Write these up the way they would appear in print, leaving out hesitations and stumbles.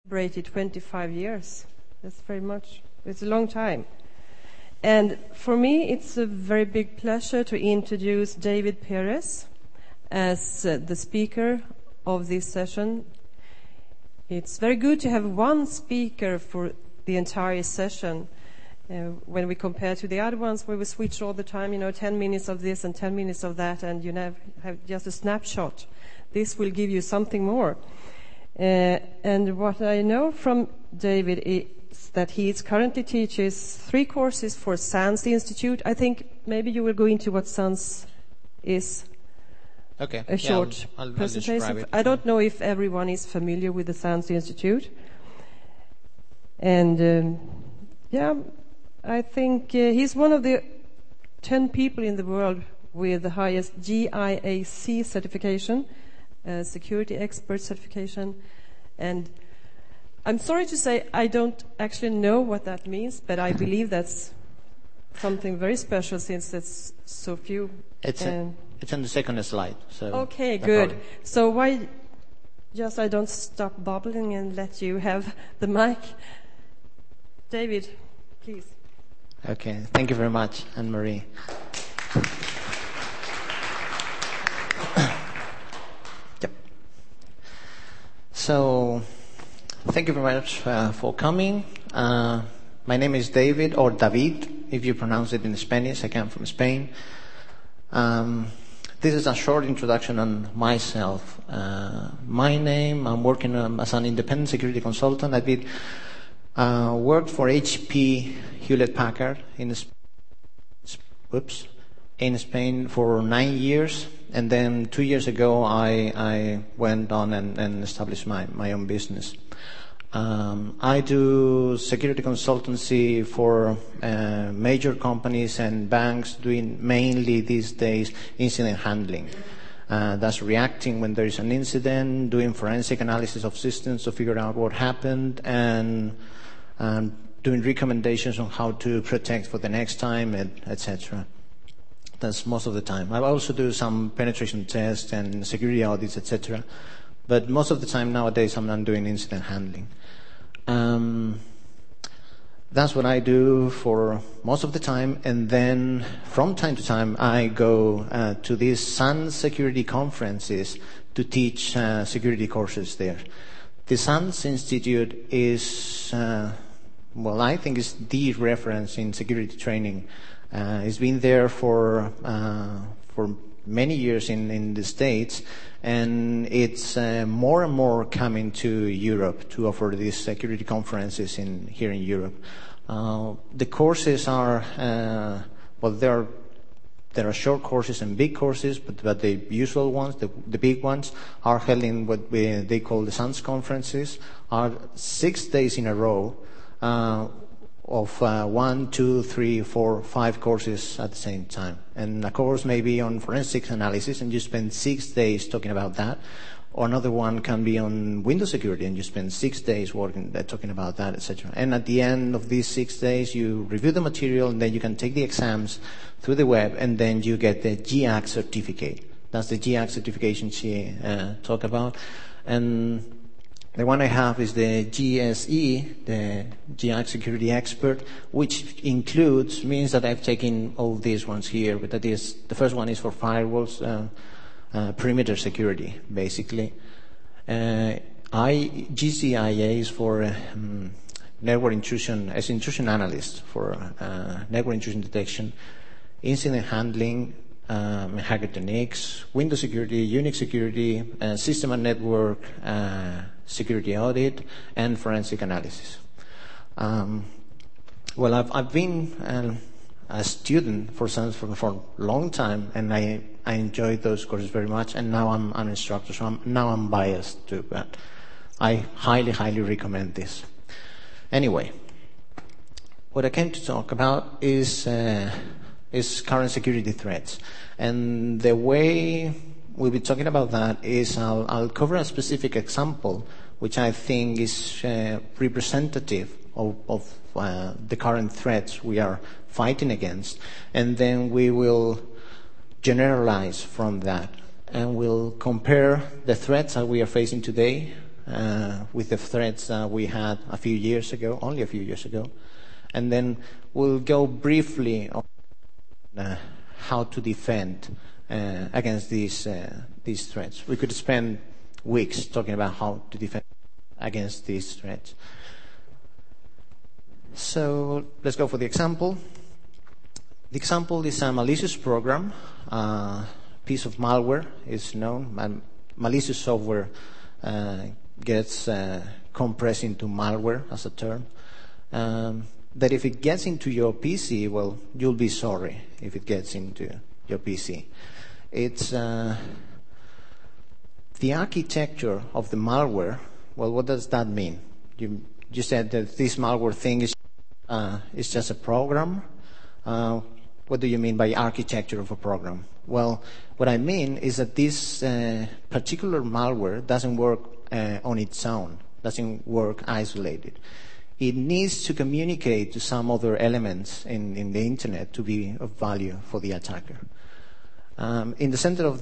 celebrated 25 years. That's very much. It's a long time. And for me, it's a very big pleasure to introduce David Perez as the speaker of this session. It's very good to have one speaker for the entire session when we compare to the other ones where we switch all the time, 10 minutes of this and 10 minutes of that, and you have just a snapshot. This will give you something more. And what I know from David is that he currently teaches 3 courses for SANS Institute. I think maybe you will go into what SANS is. Okay. A short I'll presentation. I don't know if everyone is familiar with the SANS Institute. And I think he's one of the 10 people in the world with the highest GIAC certification, security expert certification. And I'm sorry to say I don't actually know what that means, but I believe that's something very special since it's so few. It's on the second slide. So okay, good. So why just I don't stop babbling and let you have the mic. David, please. Okay, thank you very much, Anne-Marie. Yep. So, thank you very much for coming. My name is David, or David, if you pronounce it in Spanish. I come from Spain. This is a short introduction on myself. My name, I'm working as an independent security consultant. I did worked for HP Hewlett-Packard in Spain for 9 years, and then 2 years ago I went on and established my own business. I do security consultancy for major companies and banks, doing mainly these days incident handling. That's reacting when there is an incident, doing forensic analysis of systems to figure out what happened, and doing recommendations on how to protect for the next time, etc. That's most of the time. I also do some penetration tests and security audits, etc. But most of the time nowadays I'm not doing incident handling. That's what I do for most of the time, and then from time to time I go to these SANS security conferences to teach security courses there. The SANS Institute is, I think it's the reference in security training. It's been there for many years in the States, and it's more and more coming to Europe to offer these security conferences here in Europe. The courses are, there are short courses and big courses, but the usual ones, the big ones, are held in what they call the SANS conferences, are 6 days in a row of 1, 2, 3, 4, 5 courses at the same time. And a course may be on forensic analysis, and you spend 6 days talking about that. Or another one can be on Windows security, and you spend 6 days talking about that, etc. And at the end of these 6 days, you review the material, and then you can take the exams through the web, and then you get the GIAC certificate. That's the GIAC certification she talked about. And the one I have is the GSE, the GIAC Security Expert, which means that I've taken all these ones here, but that is, the first one is for firewalls, perimeter security, basically. GCIA is for network intrusion, as intrusion analyst for network intrusion detection, incident handling, Hackertonics, Windows security, Unix security, system and network security audit, and forensic analysis. I've been a student for SANS for a long time, and I enjoyed those courses very much, and now I'm an instructor, so now I'm biased too, but I highly, highly recommend this. Anyway, what I came to talk about is current security threats. And the way we'll be talking about that is I'll cover a specific example which I think is representative of the current threats we are fighting against, and then we will generalize from that, and we'll compare the threats that we are facing today with the threats we had only a few years ago. And then we'll go briefly on how to defend against these threats. We could spend weeks talking about how to defend against these threats. So let's go for the example. The example is a malicious program, piece of malware is known. Malicious software gets compressed into malware as a term. That if it gets into your PC, well, you'll be sorry if it gets into your PC. It's the architecture of the malware. Well, what does that mean? You said that this malware thing is just a program. What do you mean by architecture of a program? Well, what I mean is that this particular malware doesn't work on its own, doesn't work isolated. It needs to communicate to some other elements in the internet to be of value for the attacker. In the center of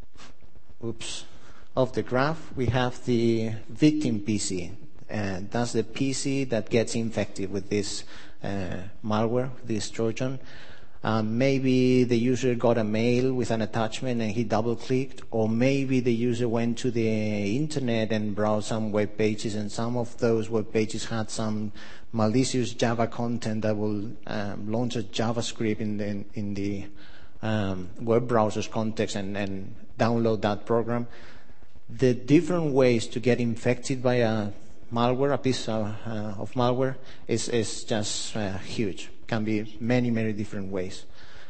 the graph, we have the victim PC. That's the PC that gets infected with this malware, this Trojan. Maybe the user got a mail with an attachment and he double-clicked, or maybe the user went to the internet and browsed some web pages, and some of those web pages had some malicious Java content that will launch a JavaScript in the web browser's context and download that program. The different ways to get infected by a piece of malware is just huge. Can be many, many different ways.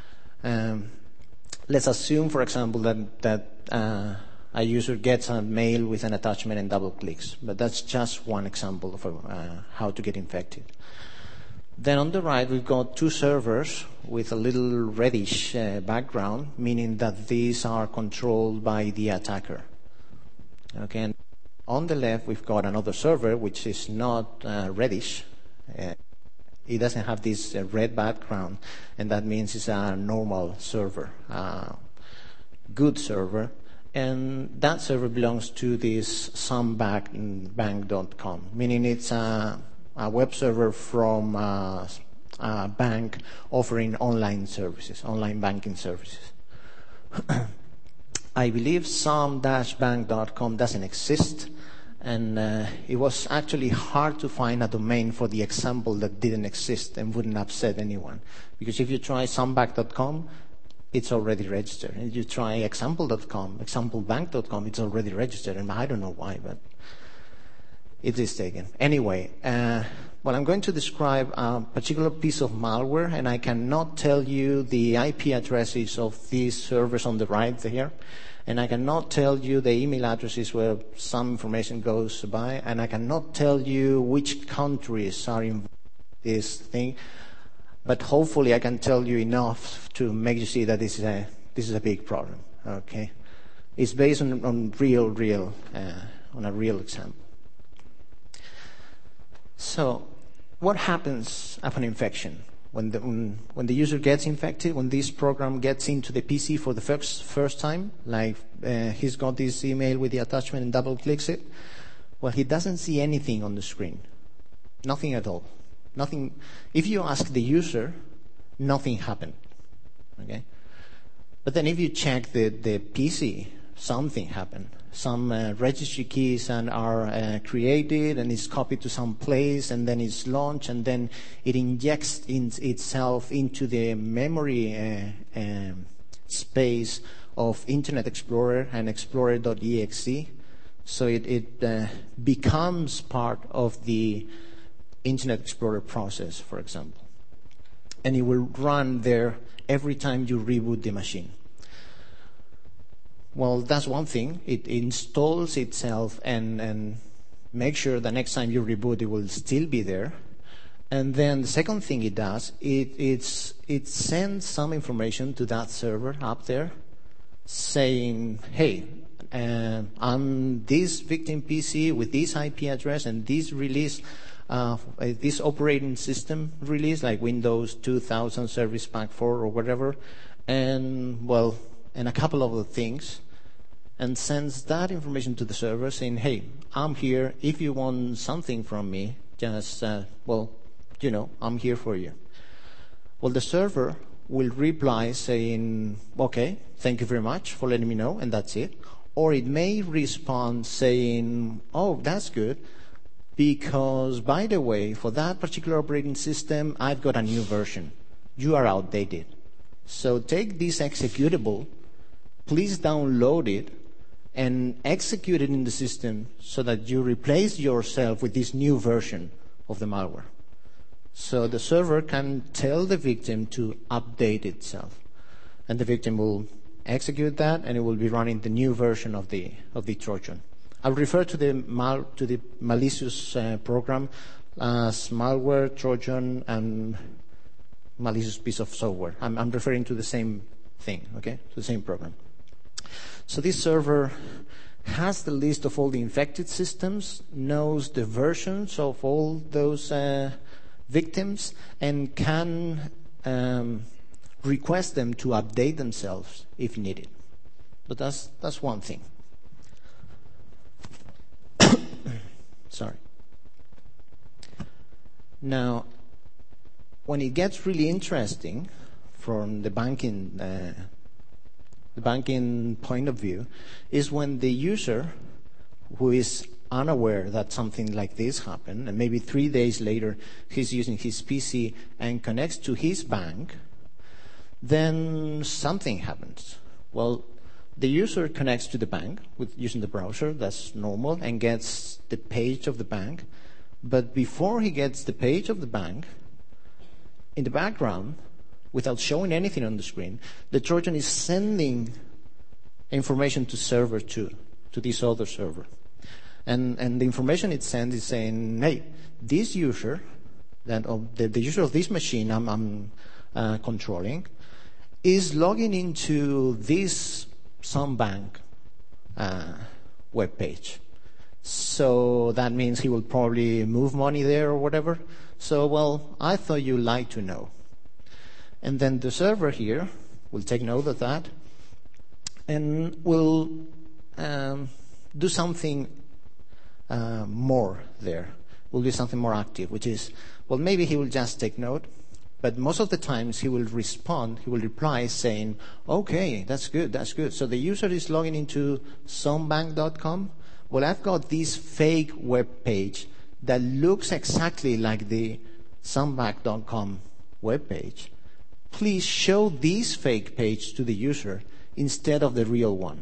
Let's assume, for example, that a user gets a mail with an attachment and double clicks, but that's just one example of how to get infected. Then on the right, we've got two servers with a little reddish background, meaning that these are controlled by the attacker. Okay, and on the left, we've got another server which is not reddish. It doesn't have this red background, and that means it's a normal server, good server. And that server belongs to this somebank.com, meaning it's a web server from a bank offering online services, online banking services. I believe some-bank.com doesn't exist. And it was actually hard to find a domain for the example that didn't exist and wouldn't upset anyone. Because if you try somebank.com, it's already registered. And if you try example.com, examplebank.com, it's already registered. And I don't know why, but it is taken. Anyway, well, I'm going to describe a particular piece of malware, and I cannot tell you the IP addresses of these servers on the right there. And I cannot tell you the email addresses where some information goes by, and I cannot tell you which countries are involved in this thing. But hopefully I can tell you enough to make you see that this is a big problem. Okay, it's based on a real example. So, what happens upon infection? When the user gets infected, when this program gets into the PC for the first time, like he's got this email with the attachment and double clicks it, well, he doesn't see anything on the screen. Nothing at all. Nothing. If you ask the user, nothing happened. Okay? But then if you check the PC, something happened. Some registry keys are created, and it's copied to some place, and then it's launched, and then it injects itself into the memory space of Internet Explorer and Explorer.exe. So it becomes part of the Internet Explorer process, for example. And it will run there every time you reboot the machine. Well, that's one thing. It installs itself and makes sure the next time you reboot, it will still be there. And then the second thing it does, it sends some information to that server up there saying, hey, I'm this victim PC with this IP address and this release, this operating system release, like Windows 2000 Service Pack 4 or whatever, and a couple of other things. and sends that information to the server saying, hey, I'm here. If you want something from me, just, I'm here for you. Well, the server will reply saying, okay, thank you very much for letting me know, and that's it. Or it may respond saying, oh, that's good, because, by the way, for that particular operating system, I've got a new version. You are outdated. So take this executable, please download it, and execute it in the system so that you replace yourself with this new version of the malware. So the server can tell the victim to update itself. And the victim will execute that, and it will be running the new version of the Trojan. I'll refer to the malicious program as malware, Trojan, and malicious piece of software. I'm referring to the same thing, okay, to the same program. So this server has the list of all the infected systems, knows the versions of all those victims, and can request them to update themselves if needed. But that's one thing. Sorry. Now, when it gets really interesting from the banking point of view, is when the user who is unaware that something like this happened, and maybe 3 days later he's using his PC and connects to his bank, then something happens. Well, the user connects to the bank using the browser, that's normal, and gets the page of the bank. But before he gets the page of the bank, in the background, without showing anything on the screen, the Trojan is sending information to server 2, to this other server. And the information it sends is saying, hey, this user, the user of this machine I'm controlling, is logging into this some bank web page. So that means he will probably move money there or whatever. So, well, I thought you'd like to know. And then the server here will take note of that and will do something more there. Will do something more active, which is, well, maybe he will just take note. But most of the times he will reply saying, okay, that's good. So the user is logging into somebank.com. Well, I've got this fake web page that looks exactly like the somebank.com web page. Please show this fake page to the user instead of the real one.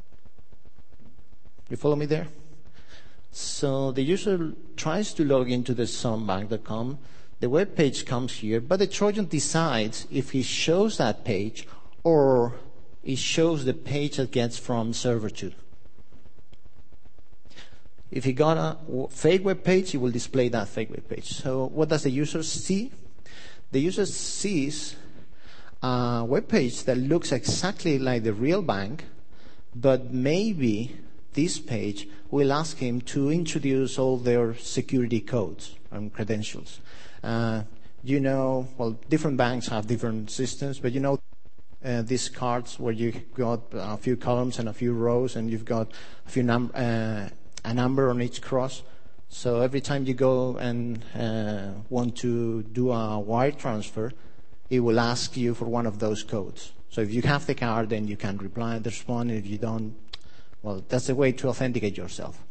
You follow me there? So the user tries to log into the somebank.com. The web page comes here, but the Trojan decides if he shows that page or he shows the page that gets from server 2. If he got a fake web page, he will display that fake web page. So what does the user see? The user sees a web page that looks exactly like the real bank, but maybe this page will ask him to introduce all their security codes and credentials. Different banks have different systems, but these cards where you got a few columns and a few rows, and you've got a number on each cross. So every time you go and want to do a wire transfer, it will ask you for one of those codes. So if you have the card, then you can respond. If you don't, well, that's a way to authenticate yourself.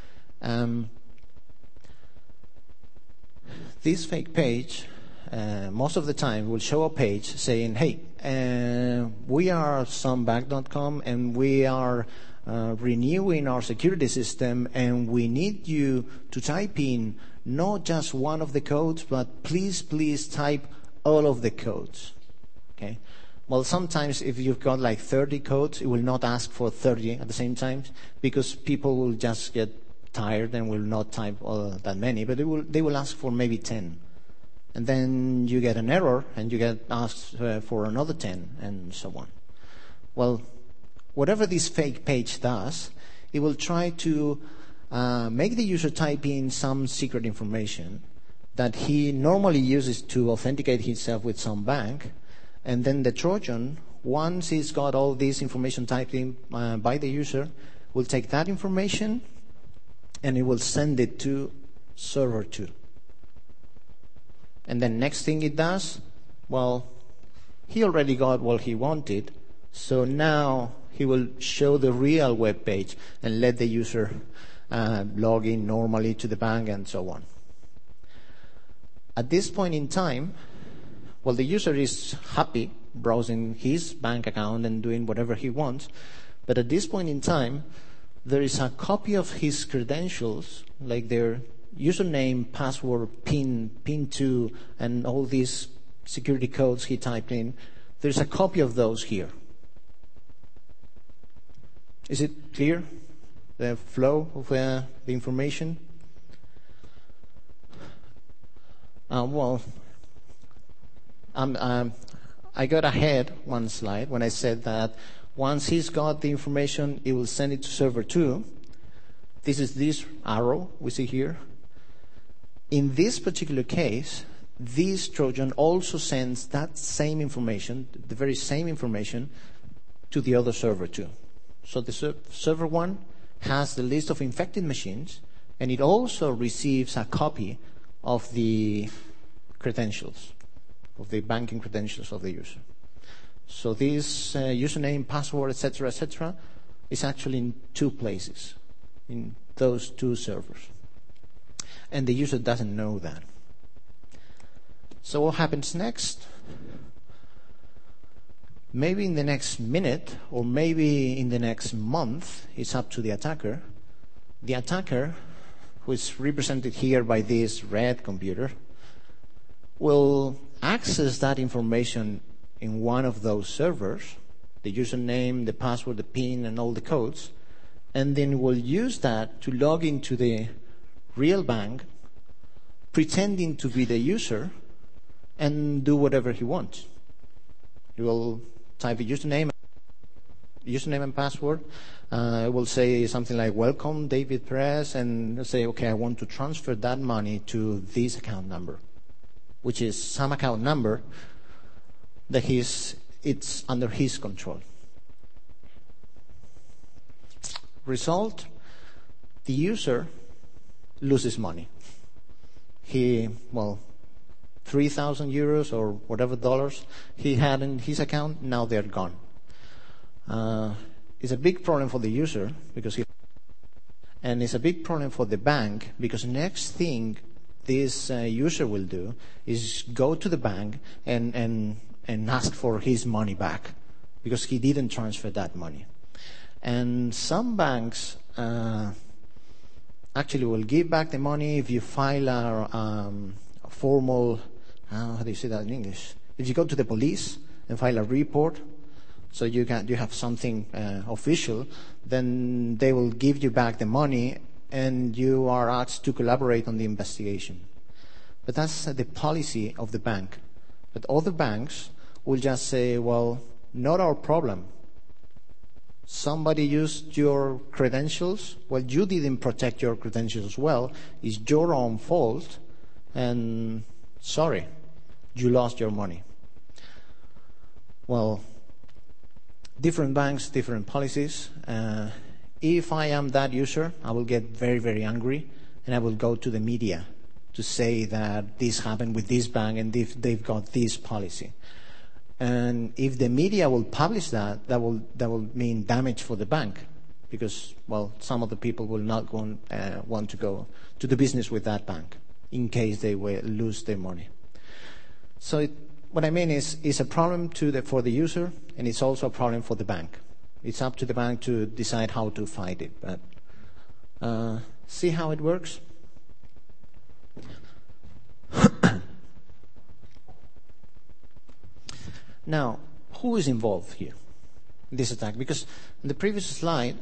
This fake page, most of the time, will show a page saying, hey, we are somebank.com and we are renewing our security system, and we need you to type in not just one of the codes, but please type all of the codes. Okay? Well, sometimes if you've got like 30 codes, it will not ask for 30 at the same time, because people will just get tired and will not type that many, but they will ask for maybe 10. And then you get an error, and you get asked for another 10, and so on. Well, whatever this fake page does, it will try to make the user type in some secret information that he normally uses to authenticate himself with some bank, and then the Trojan once he's got all this information typed in by the user, will take that information and it will send it to server 2. And then next thing it does, well, he already got what he wanted, so now he will show the real web page and let the user log in normally to the bank and so on. At this point in time, well, the user is happy browsing his bank account and doing whatever he wants, but at this point in time, there is a copy of his credentials, like their username, password, PIN2, and all these security codes he typed in. There's a copy of those here. Is it clear, the flow of the information? I got ahead one slide when I said that once he's got the information, he will send it to server 2. This is this arrow we see here. In this particular case, this Trojan also sends that same information, the very same information, to the other server 2. So the server 1 has the list of infected machines, and it also receives a copy of the credentials, of the banking credentials of the user. So this username, password, etc., is actually in 2 places, in those 2 servers. And the user doesn't know that. So what happens next? Maybe in the next minute, or maybe in the next month, it's up to the attacker. The attacker, who is represented here by this red computer, will access that information in one of those servers, the username, the password, the PIN, and all the codes, and then will use that to log into the real bank, pretending to be the user, and do whatever he wants. He will type a username and password. It will say something like, "Welcome, David Perez," and say, "Okay, I want to transfer that money to this account number," which is some account number that it's under his control. Result, the user loses money. 3,000 euros or whatever dollars he had in his account, now they're gone. It's a big problem for the user and it's a big problem for the bank, because next thing this user will do is go to the bank and ask for his money back, because he didn't transfer that money. And some banks actually will give back the money if you file a formal, how do you say that in English? If you go to the police and file a report, so you have something official, then they will give you back the money and you are asked to collaborate on the investigation. But that's the policy of the bank. But other banks will just say, well, not our problem. Somebody used your credentials. Well, you didn't protect your credentials well. It's your own fault. And sorry, you lost your money. Well, different banks, different policies. If I am that user, I will get very, very angry, and I will go to the media to say that this happened with this bank and they've got this policy. And if the media will publish that will mean damage for the bank, because, well, some of the people will not want to go to the business with that bank in case they will lose their money. So what I mean is, it's a problem for the user, and it's also a problem for the bank. It's up to the bank to decide how to fight it. But see how it works? Now, who is involved here in this attack? Because in the previous slide,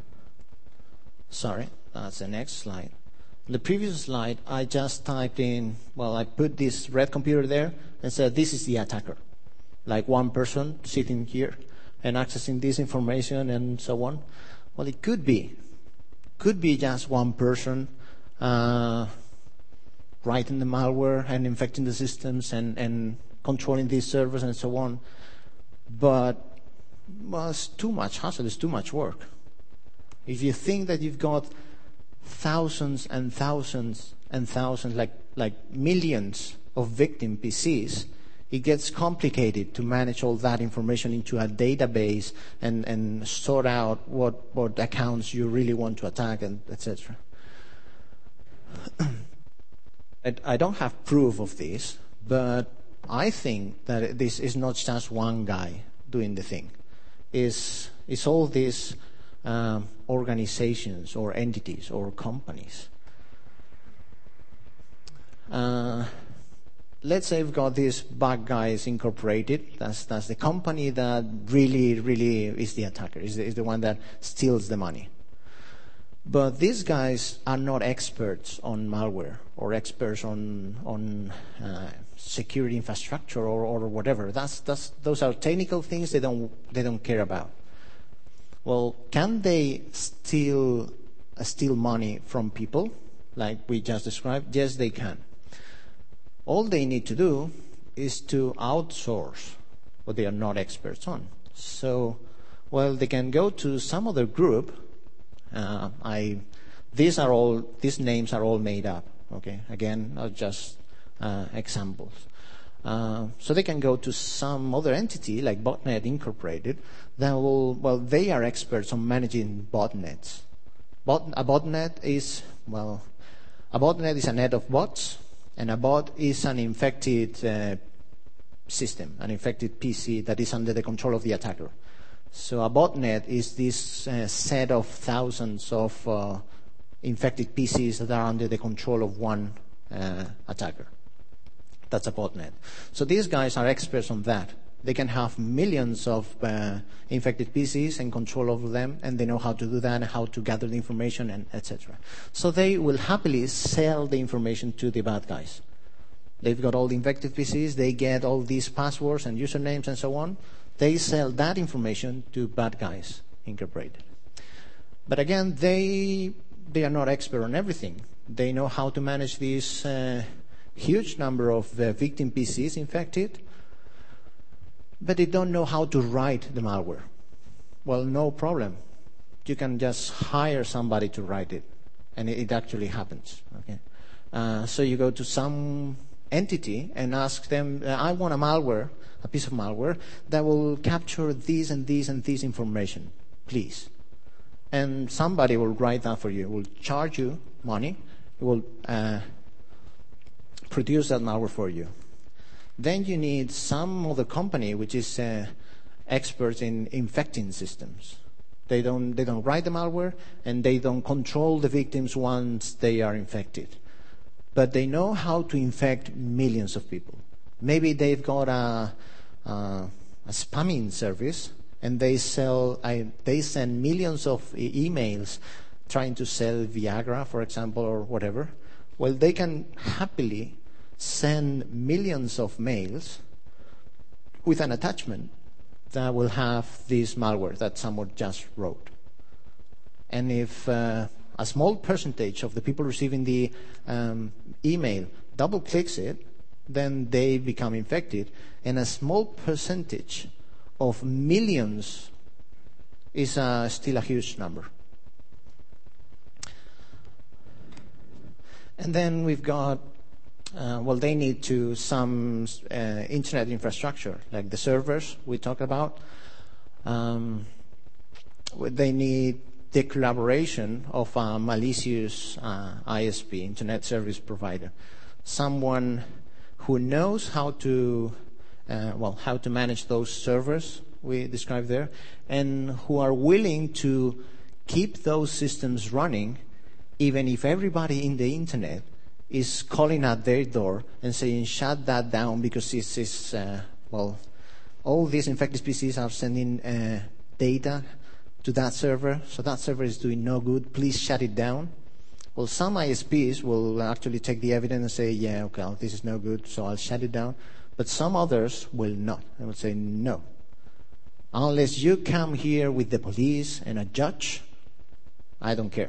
that's the next slide. In the previous slide, I just typed in, I put this red computer there and said, this is the attacker. Like one person sitting here and accessing this information and so on. Well, it could be just one person writing the malware and infecting the systems and controlling these servers and so on. But well, it's too much hassle, it's too much work. If you think that you've got thousands and thousands and thousands, like millions of victim PCs, it gets complicated to manage all that information into a database and sort out what accounts you really want to attack, and etc. I don't have proof of this, but I think that this is not just one guy doing the thing. It's all these organizations or entities or companies. Let's say we've got these Bad Guys Incorporated. That's the company that really is the attacker, is the one that steals the money. But these guys are not experts on malware or experts on security infrastructure or whatever. Those are technical things they don't care about. Well, can they steal money from people like we just described? Yes, they can. All they need to do is to outsource what they are not experts on. So, well, they can go to some other group. These names are all made up. Okay, again, not just examples. So they can go to some other entity like Botnet Incorporated that they are experts on managing botnets. A botnet is a net of bots, and a bot is an infected system, an infected PC that is under the control of the attacker. So a botnet is this set of thousands of infected PCs that are under the control of one attacker. That's a botnet. So these guys are experts on that. They can have millions of infected PCs and control over them, and they know how to do that and how to gather the information, and etc. So they will happily sell the information to the bad guys. They've got all the infected PCs, they get all these passwords and usernames and so on. They sell that information to Bad Guys Incorporated. But again, they are not expert on everything. They know how to manage this huge number of victim PCs infected, but they don't know how to write the malware. Well, no problem. You can just hire somebody to write it, and it actually happens. Okay, so you go to some entity and ask them, I want a piece of malware that will capture this and this and this information, please. And somebody will write that for you, will charge you money, will produce that malware for you. Then you need some other company which is experts in infecting systems. They don't write the malware, and they don't control the victims once they are infected. But they know how to infect millions of people. Maybe they've got a spamming service, and they send millions of emails trying to sell Viagra, for example, or whatever. Well, they can happily send millions of mails with an attachment that will have this malware that someone just wrote. And if a small percentage of the people receiving the email double clicks it, then they become infected. And a small percentage of millions is still a huge number. And then we've got, they need some internet infrastructure, like the servers we talked about. They need the collaboration of a malicious ISP, internet service provider, someone who knows how to manage those servers we described there, and who are willing to keep those systems running, even if everybody in the internet is calling at their door and saying, shut that down because this is, all these infected PCs are sending data to that server, so that server is doing no good, please shut it down. Well, some ISPs will actually take the evidence and say, yeah, okay, this is no good, so I'll shut it down. But some others will not. They will say, no. Unless you come here with the police and a judge, I don't care.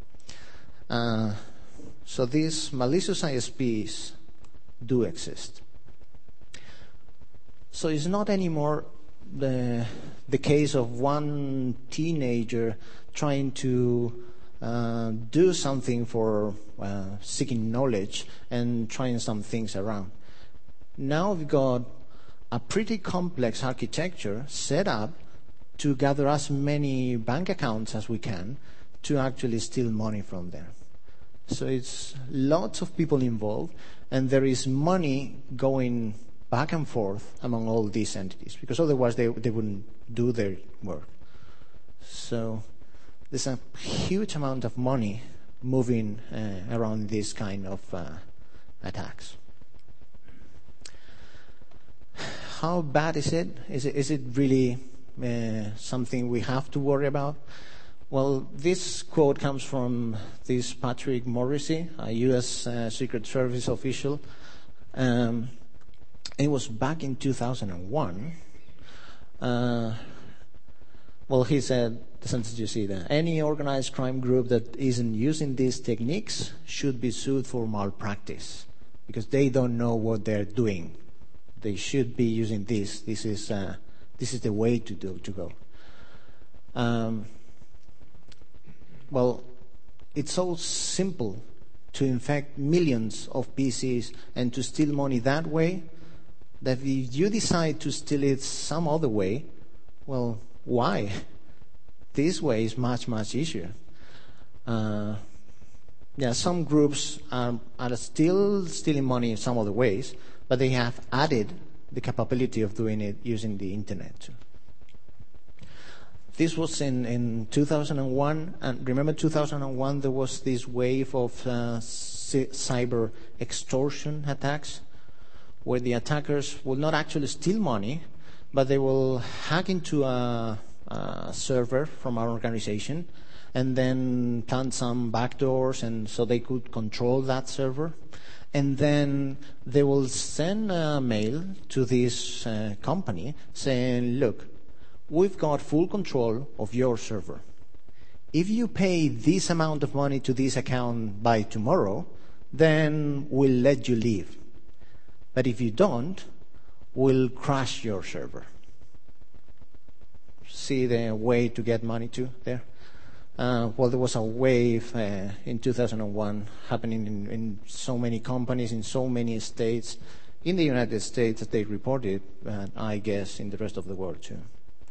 So these malicious ISPs do exist. So it's not anymore the case of one teenager trying to do something for seeking knowledge and trying some things around. Now we've got a pretty complex architecture set up to gather as many bank accounts as we can to actually steal money from them. So it's lots of people involved, and there is money going back and forth among all these entities, because otherwise they wouldn't do their work. So there's a huge amount of money moving around this kind of attacks. How bad is it? Is it really something we have to worry about? Well, this quote comes from this Patrick Morrissey, a U.S. Secret Service official. It was back in 2001. Well, he said, the sentence you see there, any organized crime group that isn't using these techniques should be sued for malpractice because they don't know what they're doing. They should be using this. This is the way to go. Well, it's so simple to infect millions of PCs and to steal money that way that if you decide to steal it some other way, well, why? This way is much, much easier. Some groups are still stealing money in some other ways, but they have added the capability of doing it using the internet too. This was in 2001, and remember 2001 there was this wave of cyber extortion attacks where the attackers will not actually steal money, but they will hack into a server from our organization and then plant some backdoors and so they could control that server. And then they will send a mail to this company saying, look, we've got full control of your server. If you pay this amount of money to this account by tomorrow, then we'll let you leave. But if you don't, we'll crash your server. See the way to get money to there? Well, there was a wave in 2001 happening in so many companies, in so many states, in the United States that they reported, I guess in the rest of the world too.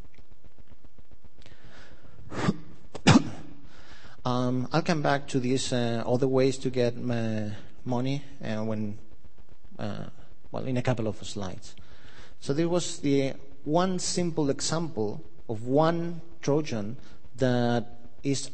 I'll come back to these other ways to get money in a couple of slides. So there was the one simple example of one Trojan that is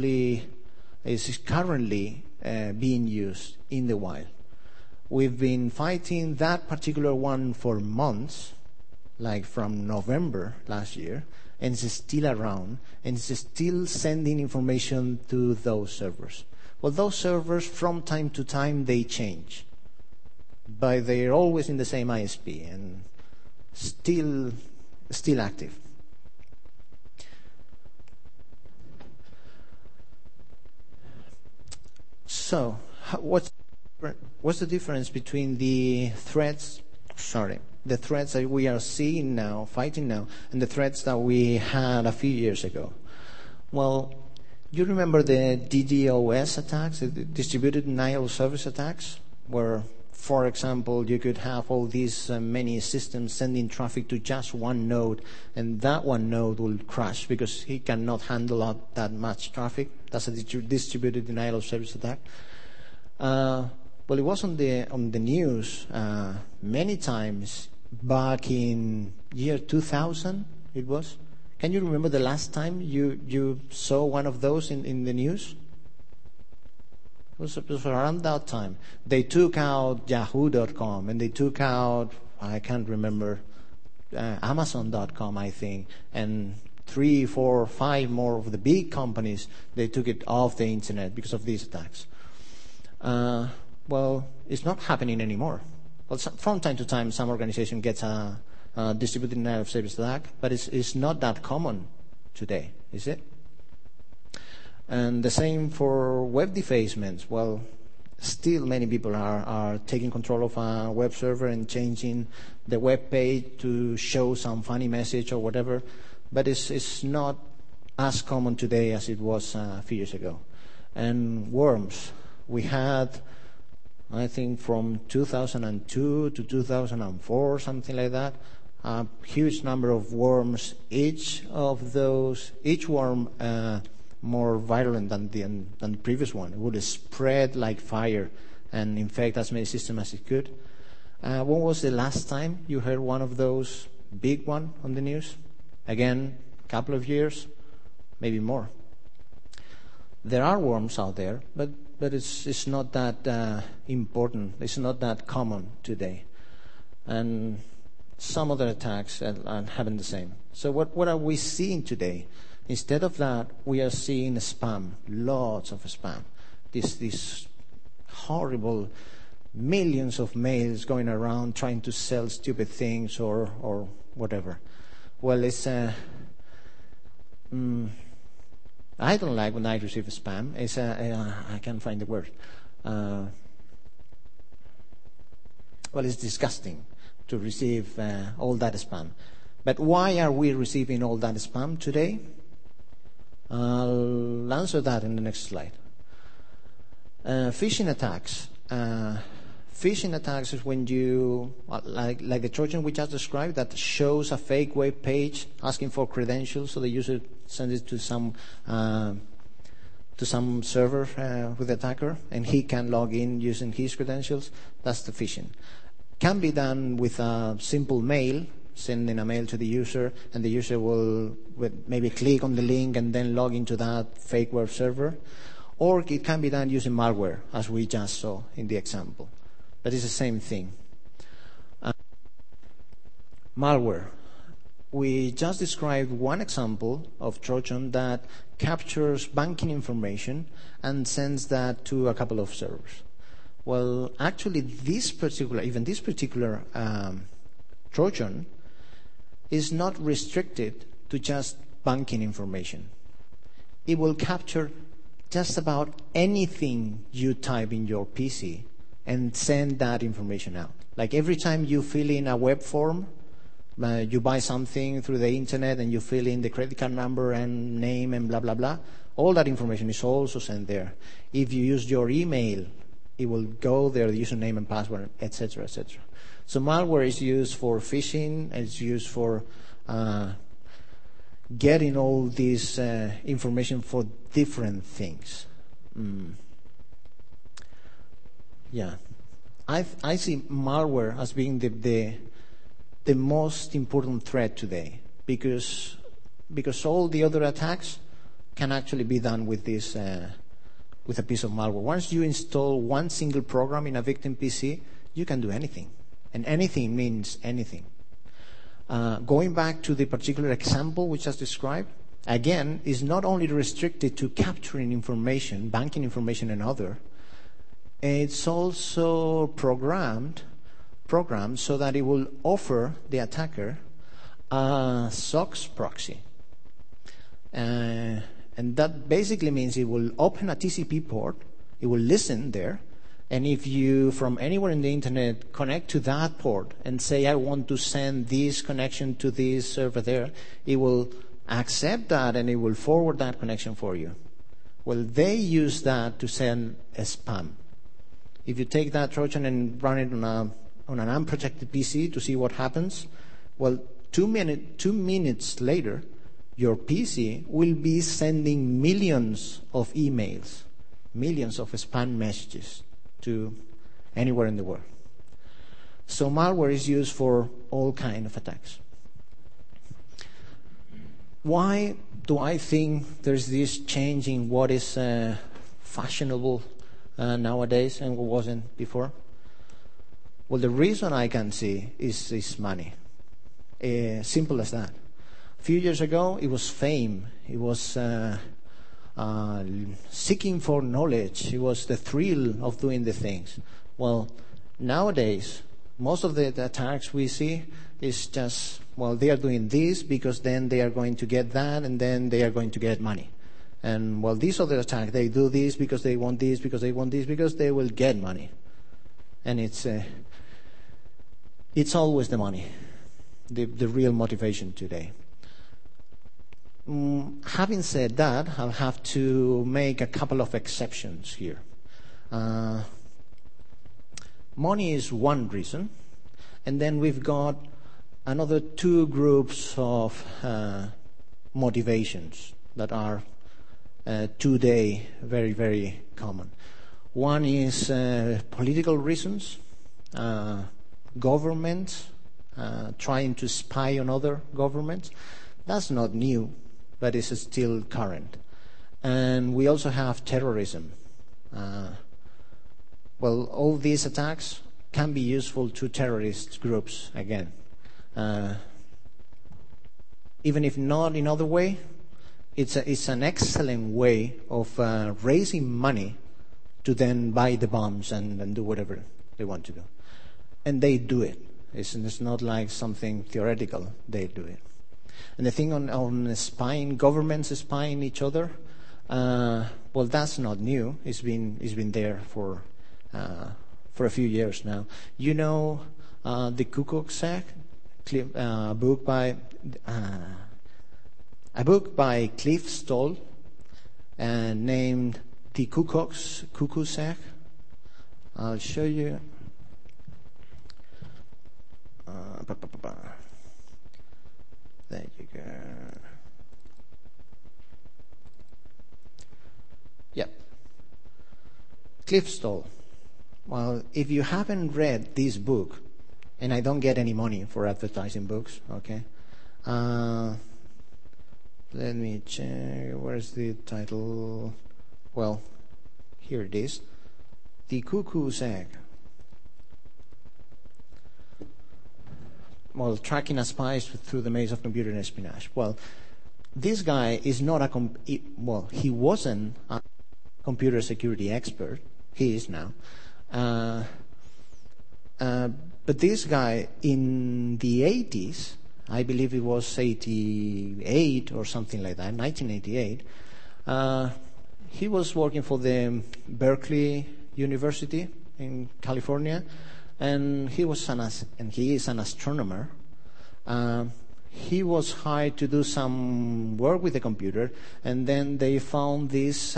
currently being used in the wild. We've been fighting that particular one for months, like from November last year, and it's still around, and it's still sending information to those servers. Well, those servers, from time to time, they change. But they're always in the same ISP and still active. So, what's the difference between the threats that we are seeing now, fighting now, and the threats that we had a few years ago? Well, you remember the DDoS attacks, the distributed denial of service attacks, where, for example, you could have all these many systems sending traffic to just one node, and that one node will crash because he cannot handle that much traffic. That's a distributed denial of service attack. Well, it was on the news many times back in year 2000. It was. Can you remember the last time you saw one of those in the news? It was around that time. They took out Yahoo.com and they took out, I can't remember, Amazon.com, I think, and 3, 4, 5 more of the big companies, they took it off the internet because of these attacks. Well, it's not happening anymore. Well, from time to time, some organization gets a distributed denial of service attack, but it's not that common today, is it? And the same for web defacements. Well, still many people are taking control of a web server and changing the web page to show some funny message or whatever. But it's not as common today as it was a few years ago. And worms. We had, I think, from 2002 to 2004, something like that, a huge number of worms. Each worm more virulent than the previous one. It would spread like fire and infect as many systems as it could. When was the last time you heard one of those big one on the news? Again, a couple of years, maybe more. There are worms out there, but it's not that important. It's not that common today. And some other attacks are having the same. So what are we seeing today? Instead of that, we are seeing spam, lots of spam. This horrible millions of mails going around trying to sell stupid things or whatever. Well, it's I don't like when I receive spam. It's I can't find the word. Well, it's disgusting to receive all that spam. But why are we receiving all that spam today? I'll answer that in the next slide. Phishing attacks. Phishing attacks is when you, like the Trojan we just described, that shows a fake web page asking for credentials, so the user sends it to some server with the attacker, and he can log in using his credentials. That's the phishing. Can be done with a simple mail, sending a mail to the user, and the user will maybe click on the link and then log into that fake web server. Or it can be done using malware, as we just saw in the example. But it's the same thing. Malware. We just described one example of Trojan that captures banking information and sends that to a couple of servers. Well, actually, this particular Trojan is not restricted to just banking information. It will capture just about anything you type in your PC and send that information out. Like every time you fill in a web form, you buy something through the internet and you fill in the credit card number and name and blah, blah, blah, all that information is also sent there. If you use your email, it will go there, the username and password, etc., etc. So malware is used for phishing, it's used for getting all this information for different things. Yeah, I see malware as being the most important threat today because all the other attacks can actually be done with this with a piece of malware. Once you install one single program in a victim PC, you can do anything, and anything means anything. Going back to the particular example we just described, again, is not only restricted to capturing information, banking information and other, it's also programmed so that it will offer the attacker a SOX proxy. And that basically means it will open a TCP port, it will listen there, and if you, from anywhere in the internet, connect to that port and say, I want to send this connection to this server there, it will accept that and it will forward that connection for you. Well, they use that to send a spam. If you take that Trojan and run it on an unprotected PC to see what happens, well, 2 minutes later, your PC will be sending millions of emails, millions of spam messages to anywhere in the world. So malware is used for all kinds of attacks. Why do I think there's this change in what is fashionable nowadays and what wasn't before? Well, the reason I can see is money. Simple as that. A few years ago, it was fame. It was seeking for knowledge. It was the thrill of doing the things. Well, nowadays, most of the attacks we see is just, well, they are doing this because then they are going to get that and then they are going to get money. And well, these other attacks, they do this because they want this, because they want this, because they will get money. And it's always the money, the real motivation today. Having said that, I'll have to make a couple of exceptions here. Money is one reason, and then we've got another two groups of motivations that are today very, very common. One is political reasons, governments trying to spy on other governments. That's not new, but it's still current. And we also have terrorism. Well, all these attacks can be useful to terrorist groups again. Even if not in other way, it's an excellent way of raising money to then buy the bombs and do whatever they want to do. And they do it. It's not like something theoretical. They do it. And the thing on spying, governments spying each other, well, that's not new. It's been there for a few years now. You know, the Ku Klux Klan, a book by Cliff Stoll, named The Ku Klux Klan. I'll show you. There you go. Yep. Cliff Stoll. Well, if you haven't read this book, and I don't get any money for advertising books, okay? Let me check. Where's the title? Well, here it is. The Ku Klux Klan. Well, tracking a spy through the maze of computer espionage. Well, this guy is not he wasn't a computer security expert. He is now. But this guy in the 80s, I believe it was 88 or something like that, 1988, he was working for the Berkeley University in California, and he is an astronomer. He was hired to do some work with the computer, and then they found this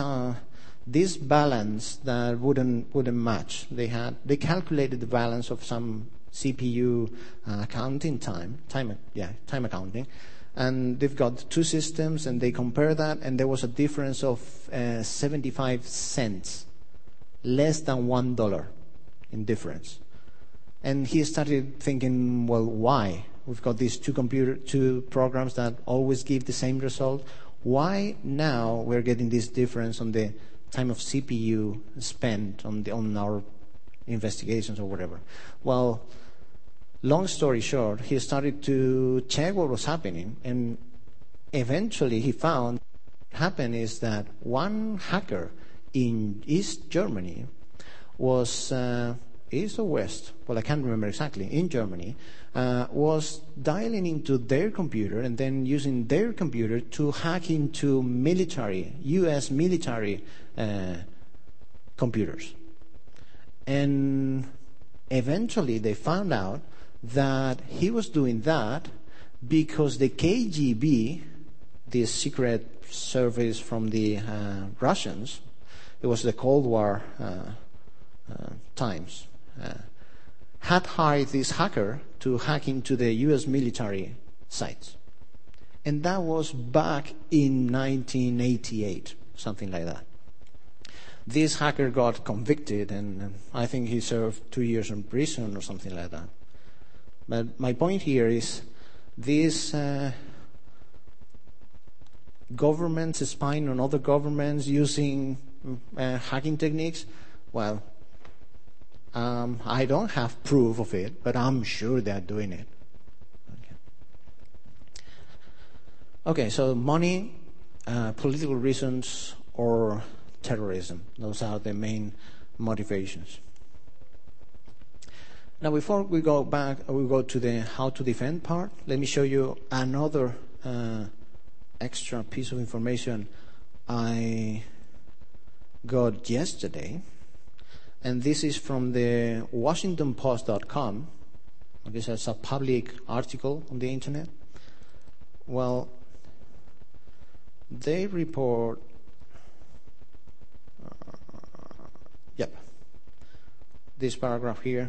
balance that wouldn't match. They calculated the balance of some CPU accounting time accounting, and they've got two systems, and they compare that, and there was a difference of 75 cents, less than $1 in difference. And he started thinking, well, why? We've got these two programs that always give the same result. Why now we're getting this difference on the time of CPU spent on our investigations or whatever? Well, long story short, he started to check what was happening, and eventually he found what happened is that one hacker in East Germany was East or West? Well, I can't remember exactly. In Germany, was dialing into their computer and then using their computer to hack into U.S. military computers. And eventually they found out that he was doing that because the KGB, the secret service from the Russians, it was the Cold War times, had hired this hacker to hack into the U.S. military sites. And that was back in 1988, something like that. This hacker got convicted, and I think he served 2 years in prison or something like that. But my point here is these governments spying on other governments using hacking techniques, well, I don't have proof of it, but I'm sure they're doing it. Okay, so money, political reasons, or terrorism. Those are the main motivations. Now, before we go to the how to defend part, let me show you another extra piece of information I got yesterday, and this is from the WashingtonPost.com. This is a public article on the internet. Well, they report, this paragraph here.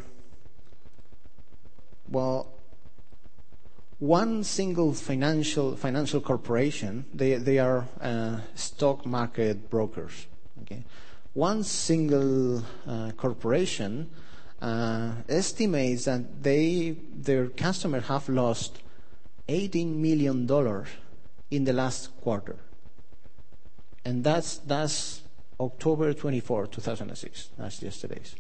Well, one single financial corporation, they are stock market brokers. Okay, one single corporation estimates that their customers have lost $18 million in the last quarter, and that's October 24, 2006. That's yesterday's.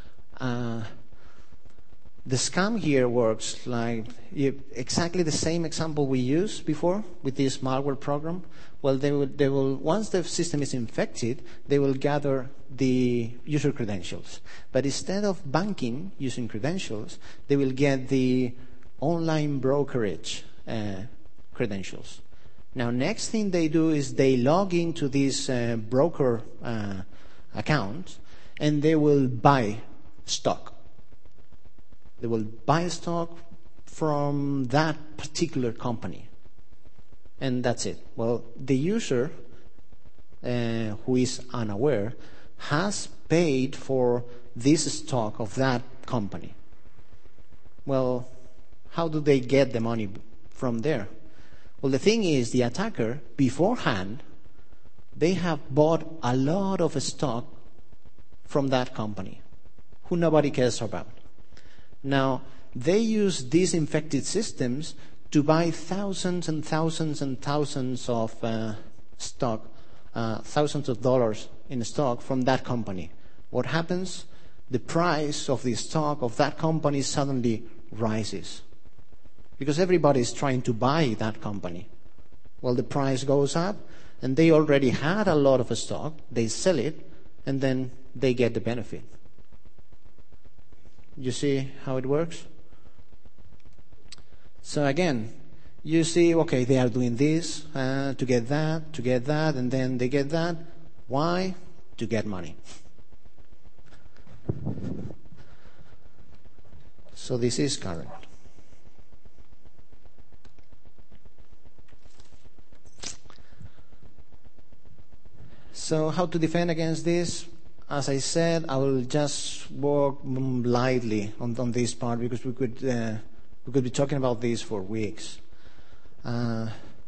The scam here works like exactly the same example we used before with this malware program. Well, they will once the system is infected, they will gather the user credentials. But instead of banking using credentials, they will get the online brokerage credentials. Now, next thing they do is they log into this broker account, and they will buy stock. They will buy stock from that particular company. And that's it. Well, the user, who is unaware, has paid for this stock of that company. Well, how do they get the money from there? Well, the thing is, the attacker, beforehand, they have bought a lot of stock from that company, who nobody cares about. Now, they use these infected systems to buy thousands and thousands and thousands of stock, thousands of dollars in stock from that company. What happens? The price of the stock of that company suddenly rises, because everybody is trying to buy that company. Well, the price goes up, and they already had a lot of stock. They sell it, and then they get the benefit. You see how it works? So again, you see, okay, they are doing this to get that, and then they get that. Why? To get money. So this is current. So how to defend against this? As I said, I will just walk lightly on this part, because we could be talking about this for weeks. To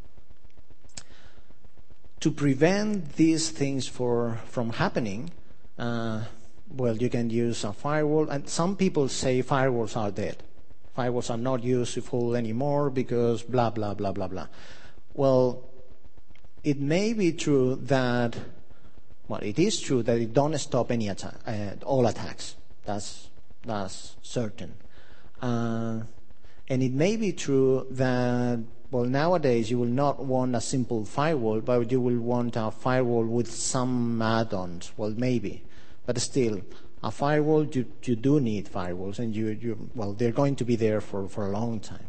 prevent these things from happening, well, you can use a firewall. And some people say firewalls are dead. Firewalls are not useful anymore because blah, blah, blah, blah, blah. Well, it may be true that... Well, it is true that it don't stop any all attacks. That's certain. And it may be true that, well, nowadays you will not want a simple firewall, but you will want a firewall with some add-ons. Well, maybe, but still, a firewall, you do need firewalls, and well, they're going to be there for a long time.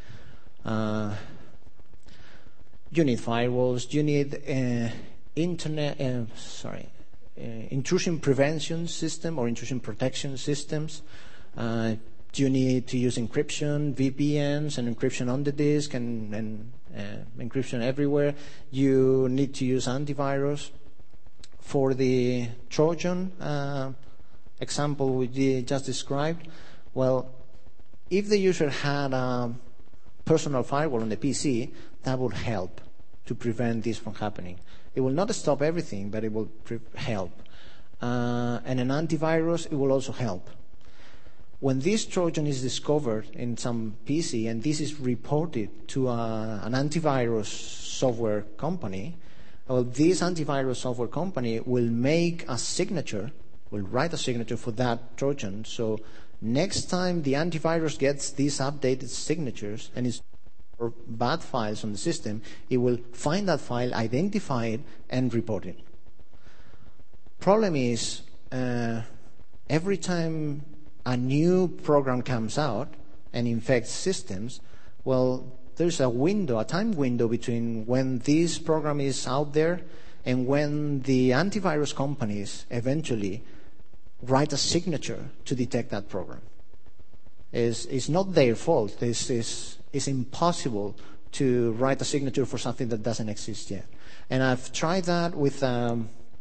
You need firewalls. You need intrusion prevention system or intrusion protection systems. You need to use encryption, VPNs, and encryption on the disk, and encryption everywhere. You need to use antivirus. For the Trojan example we just described, well, if the user had a personal firewall on the PC, that would help to prevent this from happening. It will not stop everything, but it will help. And an antivirus, it will also help. When this Trojan is discovered in some PC, and this is reported to an antivirus software company, well, this antivirus software company will make a signature, will write a signature for that Trojan. So next time the antivirus gets these updated signatures and it's or bad files on the system, it will find that file, identify it, and report it. Problem is, every time a new program comes out and infects systems, well, there's a time window between when this program is out there And when the antivirus companies eventually write a signature to detect that program, it's not their fault. It's impossible to write a signature for something that doesn't exist yet. And I've tried that with a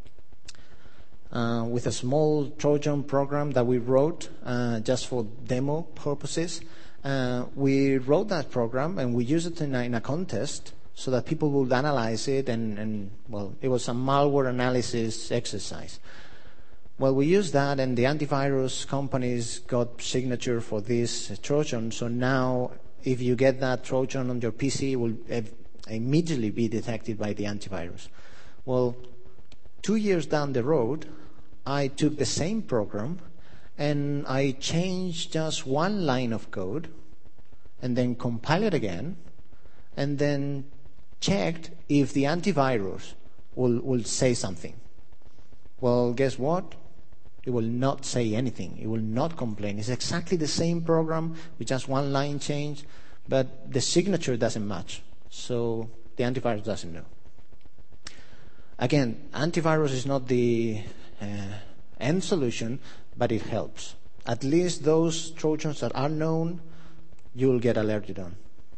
small Trojan program that we wrote just for demo purposes. We wrote that program and we used it in a contest so that people would analyze it, and it was a malware analysis exercise. Well, we used that, and the antivirus companies got signature for this Trojan. So now, if you get that Trojan on your PC, it will immediately be detected by the antivirus. Well, 2 years down the road, I took the same program and I changed just one line of code and then compiled it again and then checked if the antivirus will say something. Well, guess what? It will not say anything. It will not complain. It's exactly the same program with just one line change, but the signature doesn't match. So the antivirus doesn't know. Again, antivirus is not the end solution, but it helps. At least those Trojans that are known, you will get alerted on.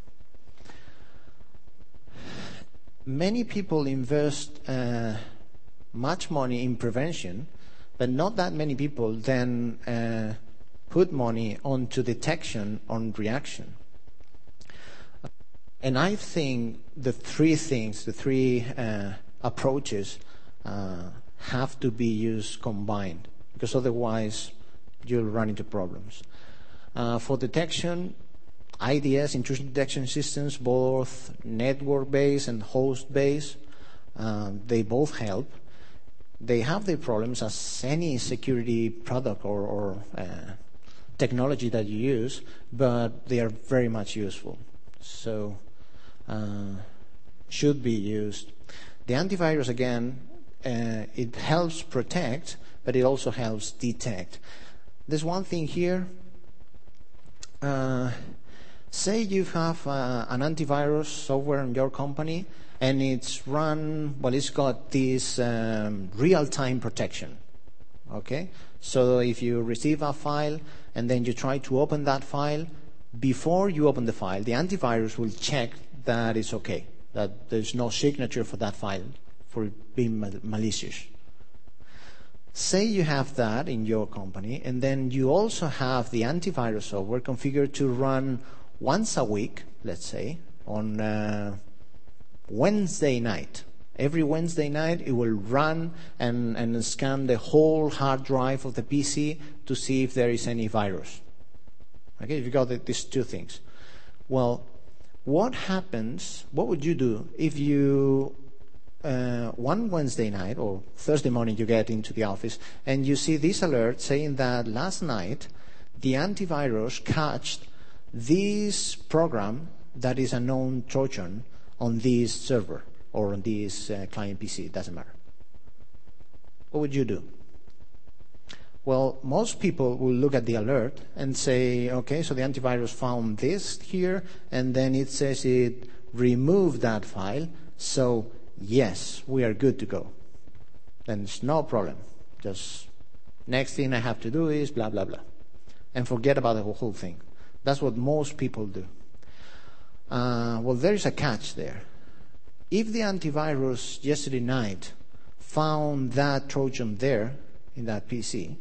Many people invest much money in prevention, but not that many people then put money onto detection on reaction. And I think the three approaches have to be used combined, because otherwise you'll run into problems. For detection, IDS, intrusion detection systems, both network-based and host-based, they both help. They have their problems as any security product or technology that you use, but they are very much useful. So should be used. The antivirus, again, it helps protect, but it also helps detect. There's one thing here. Say you have an antivirus software in your company, and it's run, it's got this real-time protection. Okay? So if you receive a file, and then you try to open that file, before you open the file, the antivirus will check that it's okay, that there's no signature for that file for being malicious. Say you have that in your company, and then you also have the antivirus software configured to run once a week, let's say, on Wednesday night. Every Wednesday night, it will run and scan the whole hard drive of the PC to see if there is any virus. Okay, if you got these two things. Well, what would you do if you, one Wednesday night or Thursday morning you get into the office and you see this alert saying that last night the antivirus catched this program that is a known Trojan on this server or on this client PC, it doesn't matter. What would you do? Well, most people will look at the alert and say, okay, so the antivirus found this here, and then it says it removed that file, so yes, we are good to go. Then it's no problem. Just next thing I have to do is blah, blah, blah. And forget about the whole thing. That's what most people do. Well, there is a catch there. If the antivirus yesterday night found that Trojan there in that PC,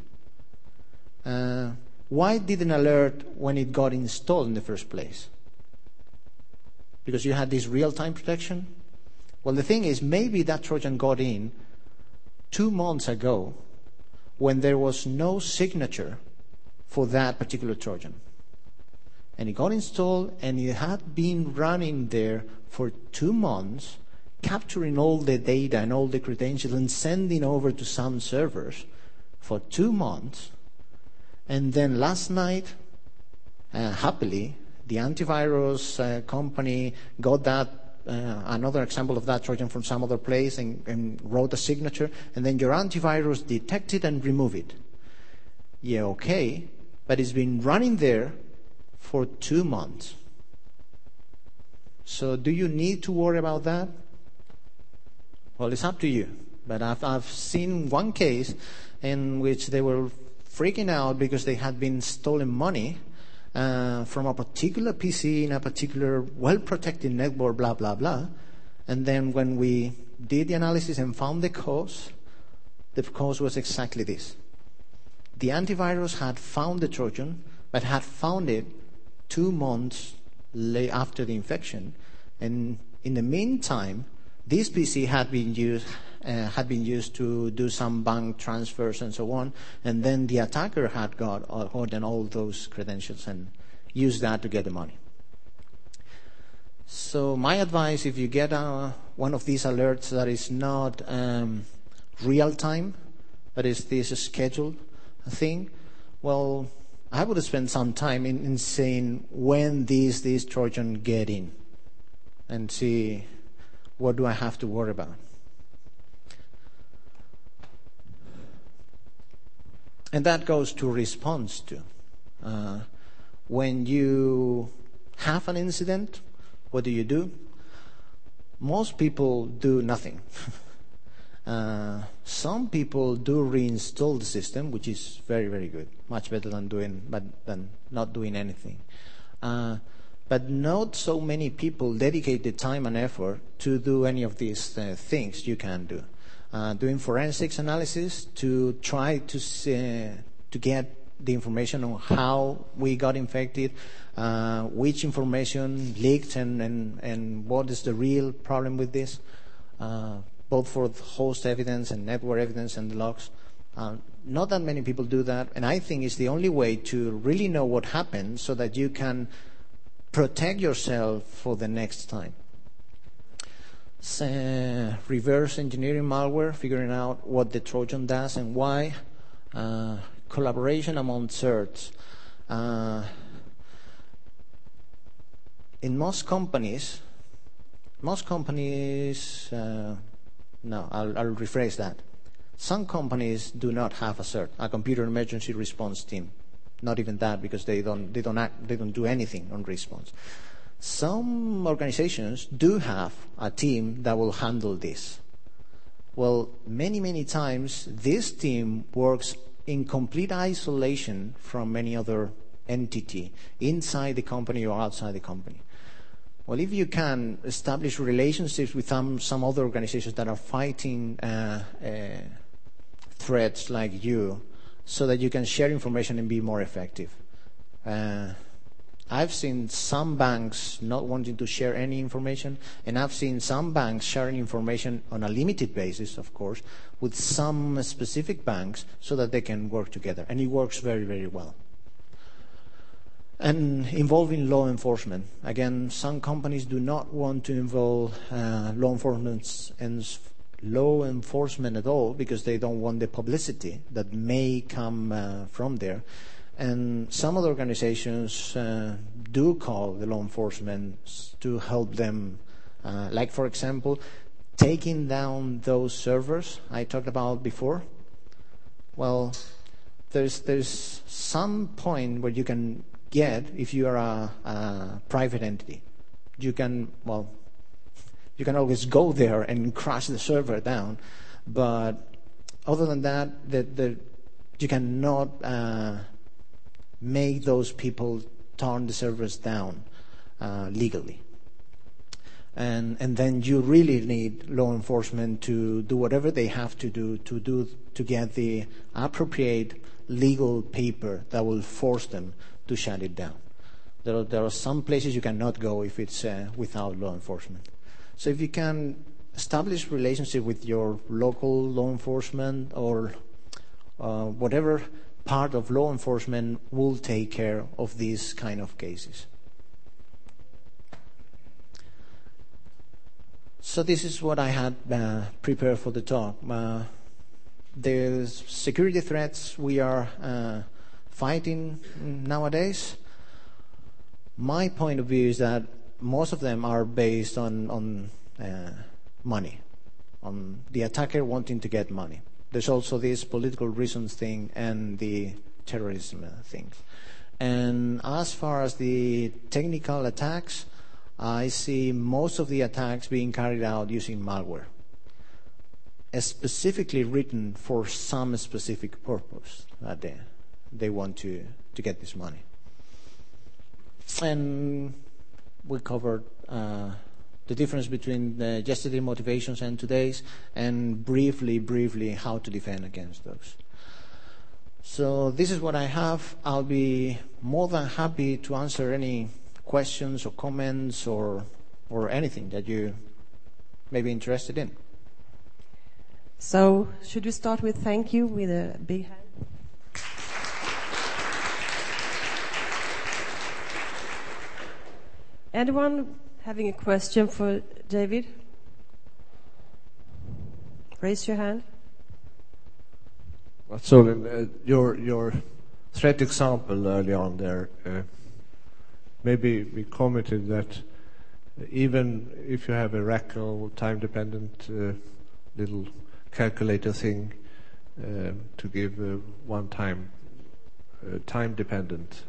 why didn't alert when it got installed in the first place? Because you had this real-time protection? Well, the thing is, maybe that Trojan got in 2 months ago when there was no signature for that particular Trojan. And it got installed, and it had been running there for 2 months, capturing all the data and all the credentials and sending over to some servers for 2 months. And then last night, happily, the antivirus company got that, another example of that Trojan from some other place and wrote a signature, and then your antivirus detected and removed it. Yeah, okay, but it's been running there for 2 months. So do you need to worry about that? Well, it's up to you. But I've seen one case in which they were freaking out because they had been stolen money from a particular PC in a particular well-protected network, blah, blah, blah. And then when we did the analysis and found the cause was exactly this. The antivirus had found the Trojan, but had found it 2 months after the infection. And in the meantime, this PC had been used to do some bank transfers and so on, and then the attacker had gotten all those credentials and used that to get the money. So my advice, if you get one of these alerts that is not real time, but is this scheduled thing, well, I would spend some time in saying when these Trojan get in and see what do I have to worry about. And that goes to response to. When you have an incident, what do? Most people do nothing. Some people do reinstall the system, which is very, very good, much better than not doing anything. But not so many people dedicate the time and effort to do any of these things you can do. Doing forensics analysis to try to get the information on how we got infected, which information leaked, and what is the real problem with this, both for host evidence and network evidence and the logs. Not that many people do that, and I think it's the only way to really know what happened so that you can protect yourself for the next time. Reverse engineering malware, figuring out what the Trojan does and why. Collaboration among certs. In most companies, no, I'll rephrase that. Some companies do not have a CERT, a computer emergency response team. Not even that, because they don't do anything on response. Some organizations do have a team that will handle this. Well, many times this team works in complete isolation from any other entity inside the company or outside the company. Well, if you can establish relationships with some other organizations that are fighting threats like you, so that you can share information and be more effective. I've seen some banks not wanting to share any information, and I've seen some banks sharing information on a limited basis, of course, with some specific banks so that they can work together. And it works very, very well. And involving law enforcement. Again, some companies do not want to involve law enforcement at all because they don't want the publicity that may come from there. And some other organizations do call the law enforcement to help them, like, for example, taking down those servers I talked about before. Well, there's some point where you can get, if you are a private entity, you can always go there and crash the server down. But other than that, you cannot make those people turn the servers down legally. And then you really need law enforcement to do whatever they have to do to get the appropriate legal paper that will force them to shut it down. There are some places you cannot go if it's without law enforcement. So if you can establish relationship with your local law enforcement or whatever part of law enforcement will take care of these kind of cases. So this is what I had prepared for the talk. The security threats we are fighting nowadays, my point of view is that most of them are based on money, on the attacker wanting to get money. There's also this political reasons thing and the terrorism thing. And as far as the technical attacks, I see most of the attacks being carried out using malware. specifically written for some specific purpose that they want to get this money. And we covered the difference between yesterday's motivations and today's, and briefly how to defend against those. So this is what I have. I'll be more than happy to answer any questions or comments or anything that you may be interested in. So should we start with thank you with a big hand? Anyone having a question for David? Raise your hand. Well, so your threat example early on there, maybe we commented that even if you have a Rackle time-dependent little calculator thing to give one-time time-dependent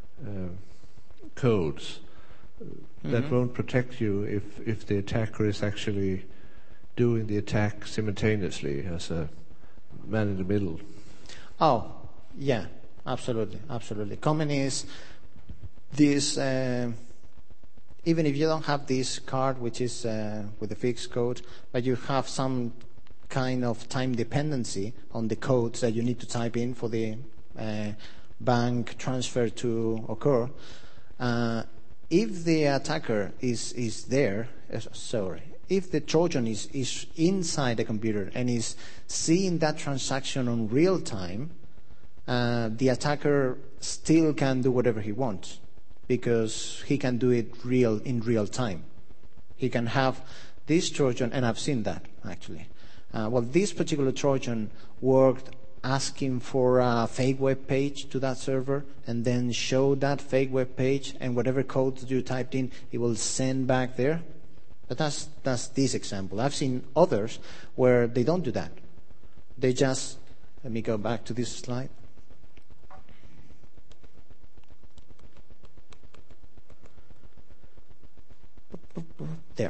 codes, that won't protect you if the attacker is actually doing the attack simultaneously as a man in the middle. Oh, yeah, absolutely. Common is this, even if you don't have this card, which is with the fixed code, but you have some kind of time dependency on the codes that you need to type in for the bank transfer to occur. If the attacker is there, if the Trojan is inside the computer and is seeing that transaction on real time, the attacker still can do whatever he wants because he can do it in real time. He can have this Trojan, and I've seen that actually. This particular Trojan worked asking for a fake web page to that server and then show that fake web page, and whatever code you typed in, it will send back there. But that's this example. I've seen others where they don't do that. They just, let me go back to this slide. There.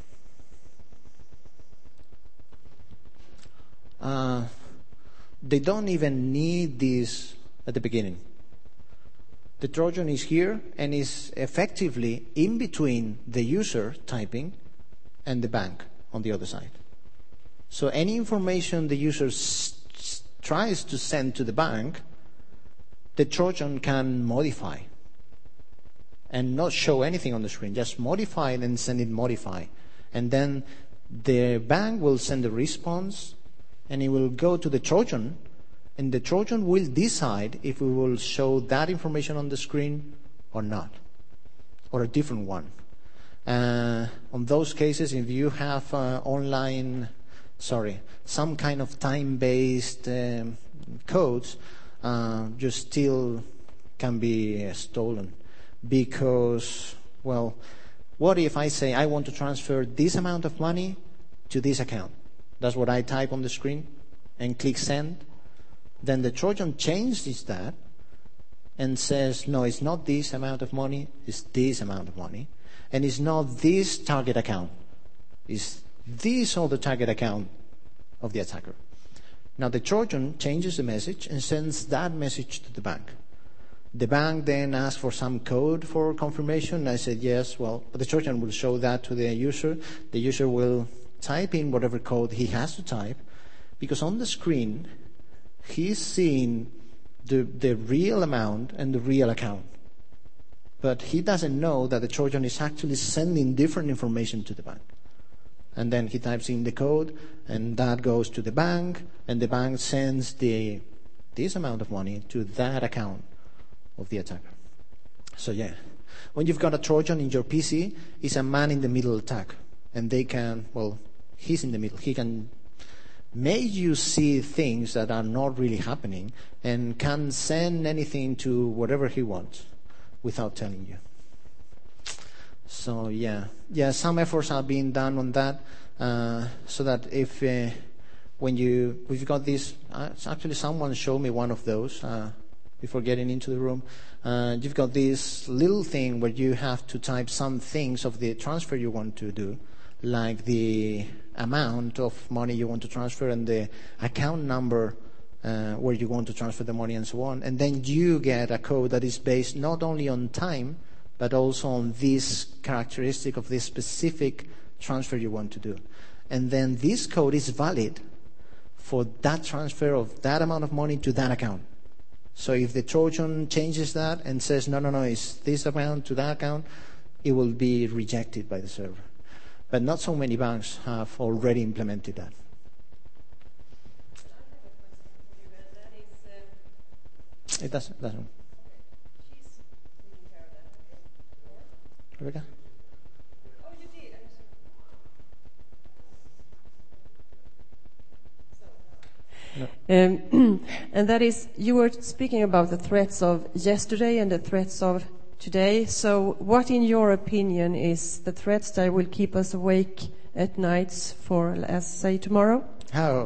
They don't even need this at the beginning. The Trojan is here and is effectively in between the user typing and the bank on the other side. So any information the user tries to send to the bank, the Trojan can modify and not show anything on the screen, just modify it and send it modify. And then the bank will send a response, and it will go to the Trojan, and the Trojan will decide if we will show that information on the screen or not, or a different one. On those cases, if you have some kind of time-based codes, you still can be stolen. Because, what if I say I want to transfer this amount of money to this account? That's what I type on the screen and click send. Then the Trojan changes that and says, no, it's not this amount of money, it's this amount of money. And it's not this target account, it's this other target account of the attacker. Now the Trojan changes the message and sends that message to the bank. The bank then asks for some code for confirmation. I said yes, but the Trojan will show that to the user. The user will type in whatever code he has to type, because on the screen he's seeing the real amount and the real account. But he doesn't know that the Trojan is actually sending different information to the bank. And then he types in the code, and that goes to the bank, and the bank sends this amount of money to that account of the attacker. So when you've got a Trojan in your PC, it's a man-in-the-middle attack. And they can, he's in the middle. He can make you see things that are not really happening and can send anything to whatever he wants without telling you. So some efforts are being done on that, so that if we've got this, actually someone showed me one of those before getting into the room. You've got this little thing where you have to type some things of the transfer you want to do, like the amount of money you want to transfer and the account number where you want to transfer the money and so on. And then you get a code that is based not only on time, but also on this characteristic of this specific transfer you want to do. And then this code is valid for that transfer of that amount of money to that account. So if the Trojan changes that and says, no, it's this amount to that account, it will be rejected by the server. But not so many banks have already implemented that. It doesn't. She's taking care of that. Okay. Rebecca? Oh, you did. And that is, you were speaking about the threats of yesterday and the threats of today. So what, in your opinion, is the threats that will keep us awake at nights for, let's say, tomorrow? Oh.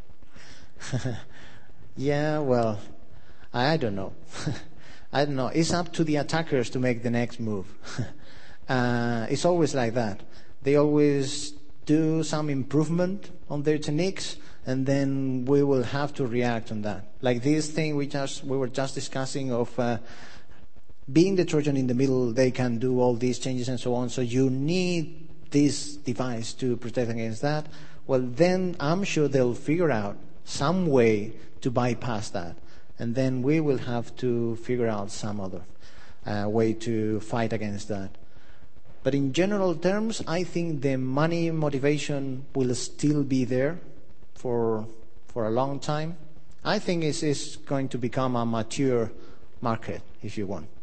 Yeah, well, I don't know. I don't know. It's up to the attackers to make the next move. It's always like that. They always do some improvement on their techniques, and then we will have to react on that. Like this thing we were just discussing of being the Trojan in the middle, they can do all these changes and so on. So you need this device to protect against that. Well, then I'm sure they'll figure out some way to bypass that. And then we will have to figure out some other way to fight against that. But in general terms, I think the money motivation will still be there for a long time. I think it's going to become a mature market, if you want.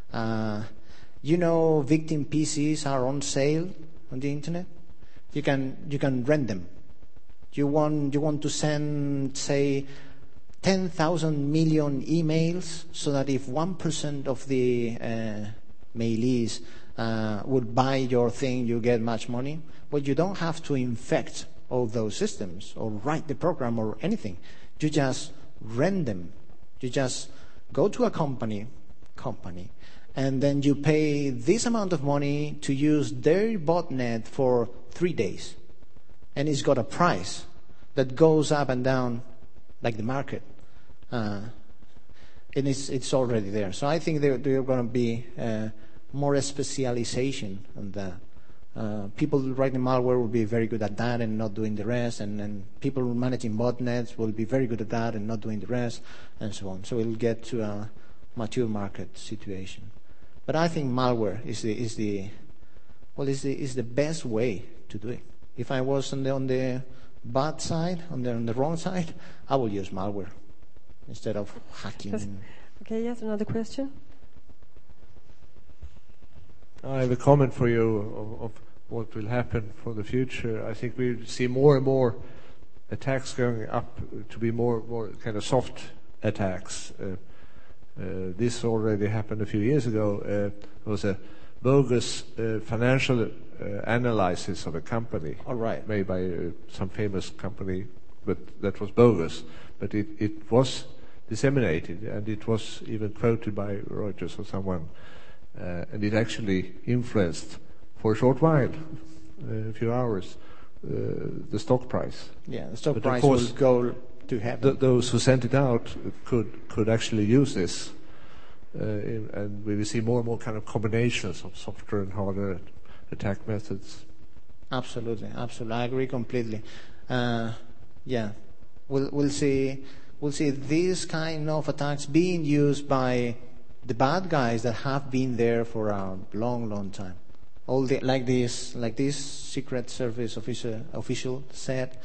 Victim PCs are on sale on the internet. You can rent them. You want to send, say, 10,000 million emails, so that if 1% of the mailees would buy your thing, you get much money. Well, you don't have to infect all those systems or write the program or anything. You just rent them. You just go to a company, and then you pay this amount of money to use their botnet for 3 days. And it's got a price that goes up and down like the market. And it's already there. So I think there are going to be more specialization on that. People writing malware will be very good at that and not doing the rest, and people managing botnets will be very good at that and not doing the rest, and so on. So it'll get to a mature market situation. But I think malware is the best way to do it. If I was on the bad side, on the wrong side, I would use malware instead of hacking. Okay, yes, another question. I have a comment for you of what will happen for the future. I think we see more and more attacks going up to be more kind of soft attacks. This already happened a few years ago. There was a bogus financial analysis of a company. All right. Made by some famous company, but that was bogus. But it was disseminated, and it was even quoted by Reuters or someone. And it actually influenced, for a short while, a few hours, the stock price. Yeah, the stock price will go to heaven. Those who sent it out could actually use this, and we will see more and more kind of combinations of software and hardware attack methods. Absolutely, I agree completely. Yeah, we'll see these kind of attacks being used by the bad guys that have been there for a long time. Like this Secret Service official said,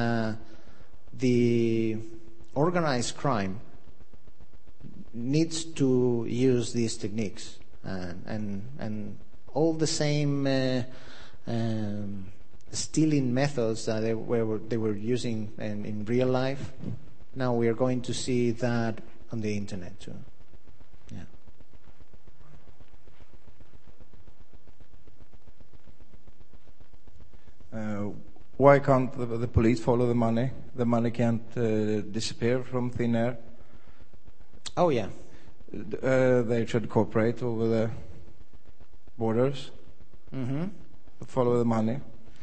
the organized crime needs to use these techniques, and all the same stealing methods that they were using in real life. Now we are going to see that on the internet too. Why can't the police follow the money? The money can't disappear from thin air. Oh yeah. They should cooperate over the borders. Mm-hmm. Follow the money.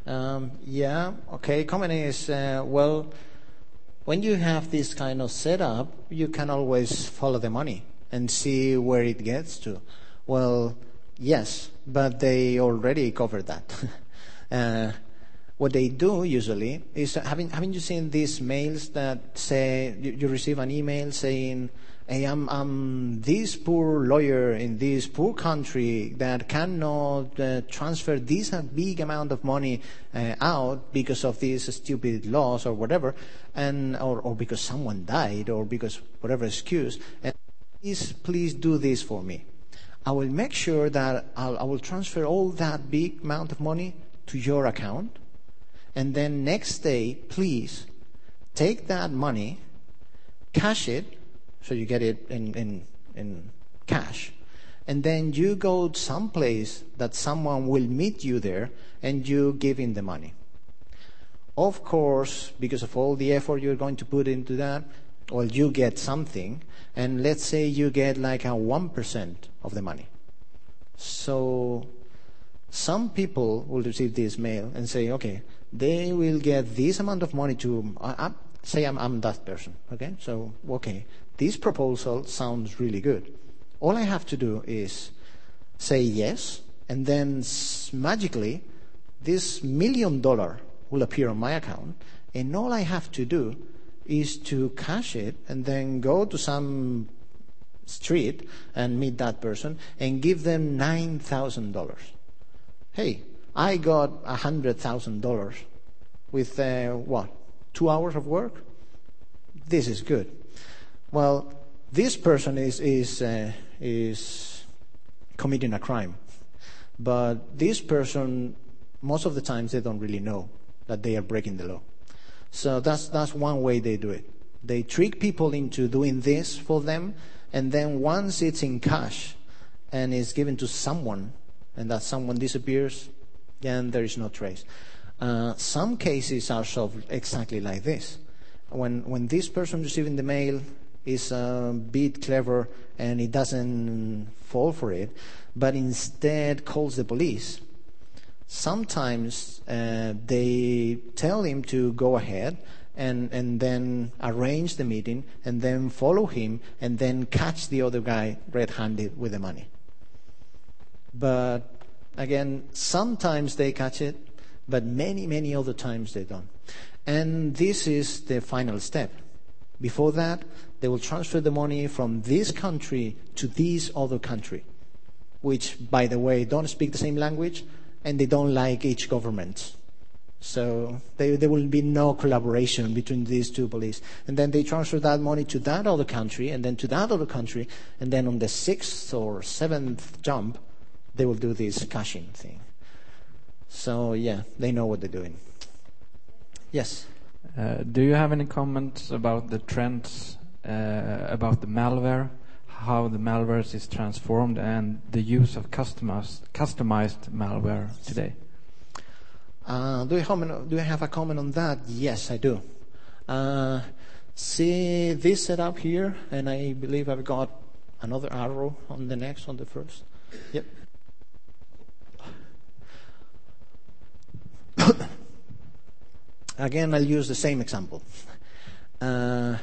Yeah, okay. Comment is, well, when you have this kind of setup, you can always follow the money and see where it gets to. Well, yes, but they already covered that. What they do usually is, haven't you seen these mails that say, you receive an email saying, hey, I'm this poor lawyer in this poor country that cannot transfer this big amount of money out because of these stupid laws or whatever, or because someone died or because whatever excuse, and please do this for me. I will make sure that I will transfer all that big amount of money to your account, and then next day, please take that money, cash it, so you get it in cash, and then you go someplace that someone will meet you there, and you give him the money. Of course, because of all the effort you're going to put into that, well, you get something, and let's say you get like a 1% of the money. So some people will receive this mail and say, okay, they will get this amount of money to, say I'm that person, okay? So, okay, this proposal sounds really good. All I have to do is say yes, and then magically, this $1 million will appear on my account, and all I have to do is to cash it and then go to some street and meet that person and give them $9,000. Hey, I got $100,000 with 2 hours of work? This is good. Well, this person is committing a crime, but this person, most of the times, they don't really know that they are breaking the law. So that's one way they do it. They trick people into doing this for them, and then once it's in cash and is given to someone, and that someone disappears, then there is no trace. Some cases are solved exactly like this. When this person receiving the mail is a bit clever and he doesn't fall for it, but instead calls the police, sometimes they tell him to go ahead and then arrange the meeting and then follow him and then catch the other guy red-handed with the money. But again, sometimes they catch it, but many, many other times they don't. And this is the final step. Before that, they will transfer the money from this country to this other country, which, by the way, don't speak the same language, and they don't like each government. So there will be no collaboration between these two police. And then they transfer that money to that other country, and then to that other country, and then on the 6th or 7th jump, they will do this cashing thing. So, yeah, they know what they're doing. Yes? Do you have any comments about the trends, about the malware, how the malware is transformed, and the use of customized malware today? Do I have a comment on that? Yes, I do. See this setup here, and I believe I've got another arrow on the first. Yep. Again, I'll use the same example. How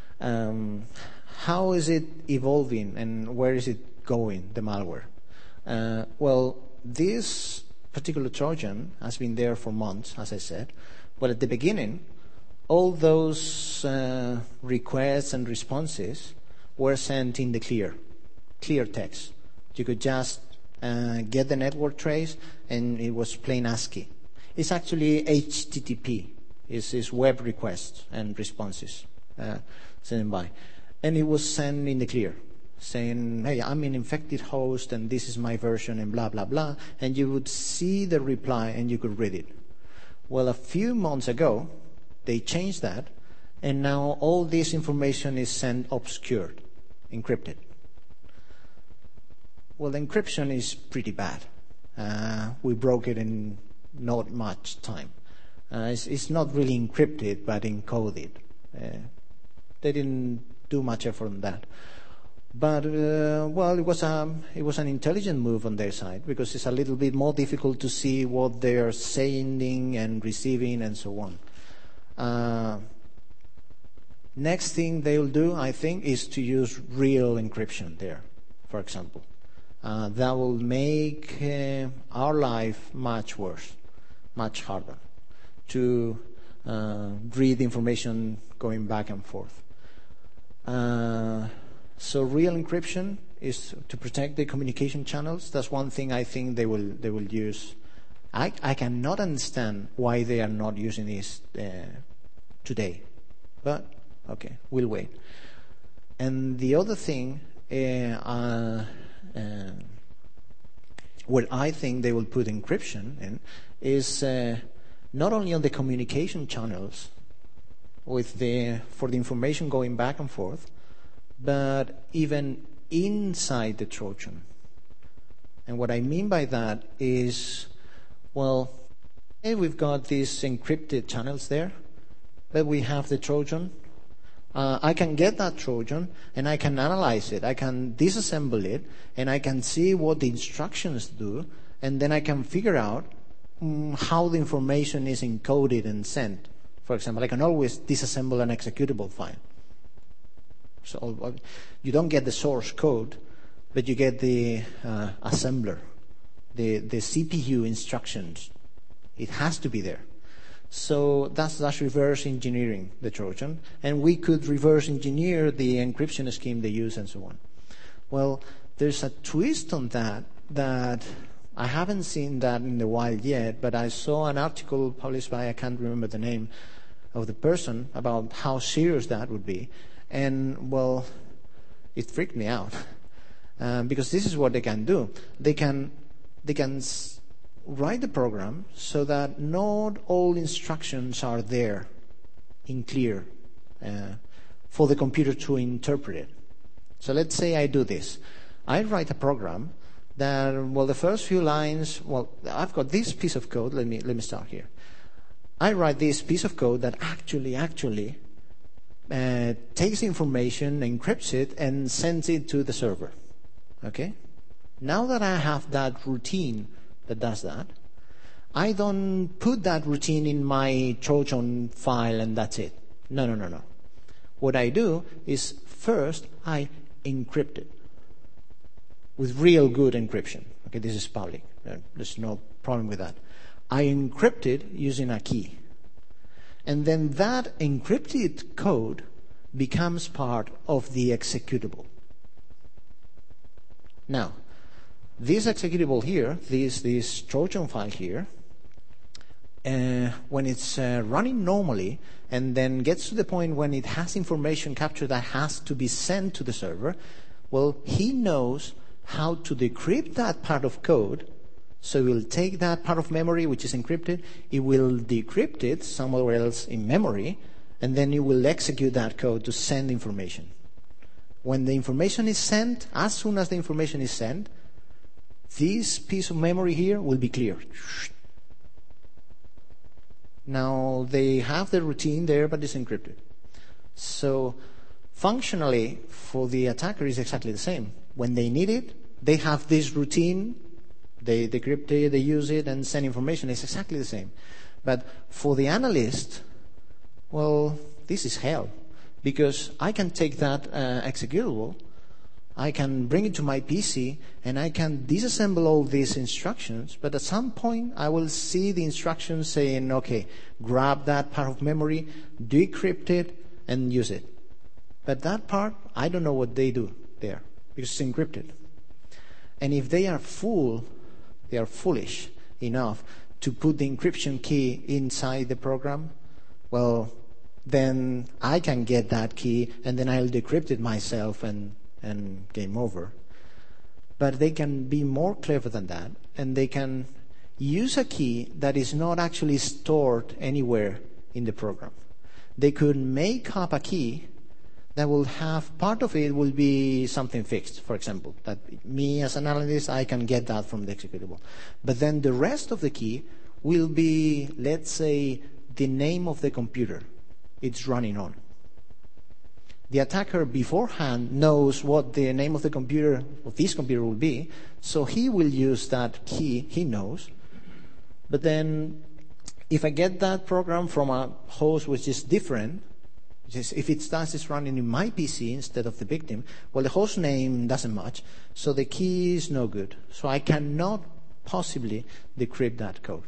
is it evolving and where is it going, the malware? Well, this particular Trojan has been there for months, as I said. But at the beginning, all those requests and responses were sent in the clear text. You could just get the network trace, and it was plain ASCII. It's actually HTTP. It's web requests and responses sent by. And it was sent in the clear, saying, hey, I'm an infected host, and this is my version, and blah, blah, blah. And you would see the reply, and you could read it. Well, a few months ago, they changed that, and now all this information is sent obscured, encrypted. Well, the encryption is pretty bad. We broke it in not much time. It's not really encrypted, but encoded. They didn't do much effort on that. But well, it was an intelligent move on their side, because it's a little bit more difficult to see what they are sending and receiving and so on. Next thing they'll do, I think, is to use real encryption there, for example. That will make our life much worse, much harder to read information going back and forth. So real encryption is to protect the communication channels. That's one thing I think they will use. I cannot understand why they are not using this today, but okay, we'll wait. And the other thing, where I think they will put encryption in, is not only on the communication channels for the information going back and forth, but even inside the Trojan. And what I mean by that is, well, we've got these encrypted channels there, but we have the Trojan. I can get that Trojan and I can analyze it. I can disassemble it and I can see what the instructions do, and then I can figure out how the information is encoded and sent. For example, I can always disassemble an executable file. So you don't get the source code, but you get the assembler, the CPU instructions. It has to be there. So that's reverse engineering the Trojan, and we could reverse engineer the encryption scheme they use and so on. Well, there's a twist on that I haven't seen that in the wild yet, but I saw an article published by, I can't remember the name of the person, about how serious that would be. And, well, it freaked me out. Because this is what they can do. They can write the program so that not all instructions are there in clear for the computer to interpret it. So let's say I do this. I write a program that, well, the first few lines, well, I've got this piece of code. Let me start here. I write this piece of code that actually takes information, encrypts it, and sends it to the server. Okay? Now that I have that routine that does that, I don't put that routine in my Trojan file and that's it. No. What I do is first I encrypt it with real good encryption. Okay, this is public. There's no problem with that. I encrypt it using a key. And then that encrypted code becomes part of the executable. Now, this executable here, this Trojan file here, when it's running normally and then gets to the point when it has information captured that has to be sent to the server, well, he knows how to decrypt that part of code. So he will take that part of memory which is encrypted, he will decrypt it somewhere else in memory, and then he will execute that code to send information. When the information is sent, as soon as the information is sent, this piece of memory here will be cleared. Now they have the routine there, but it's encrypted. So functionally, for the attacker, it's exactly the same. When they need it, they have this routine, they decrypt it, they use it, and send information. It's exactly the same. But for the analyst, well, this is hell. Because I can take that executable, I can bring it to my PC, and I can disassemble all these instructions, but at some point I will see the instructions saying, okay, grab that part of memory, decrypt it, and use it. But that part, I don't know what they do there, because it's encrypted. And if they are foolish enough to put the encryption key inside the program, well, then I can get that key, and then I'll decrypt it myself, and game over. But they can be more clever than that, and they can use a key that is not actually stored anywhere in the program. They could make up a key that will have, part of it will be something fixed, for example, that me as an analyst, I can get that from the executable. But then the rest of the key will be, let's say, the name of the computer it's running on. the attacker beforehand knows what the name of the computer, of this computer will be, so he will use that key, he knows. But then, if I get that program from a host which is different, if it starts running in my PC instead of the victim, well, the host name doesn't match, so the key is no good. So I cannot possibly decrypt that code.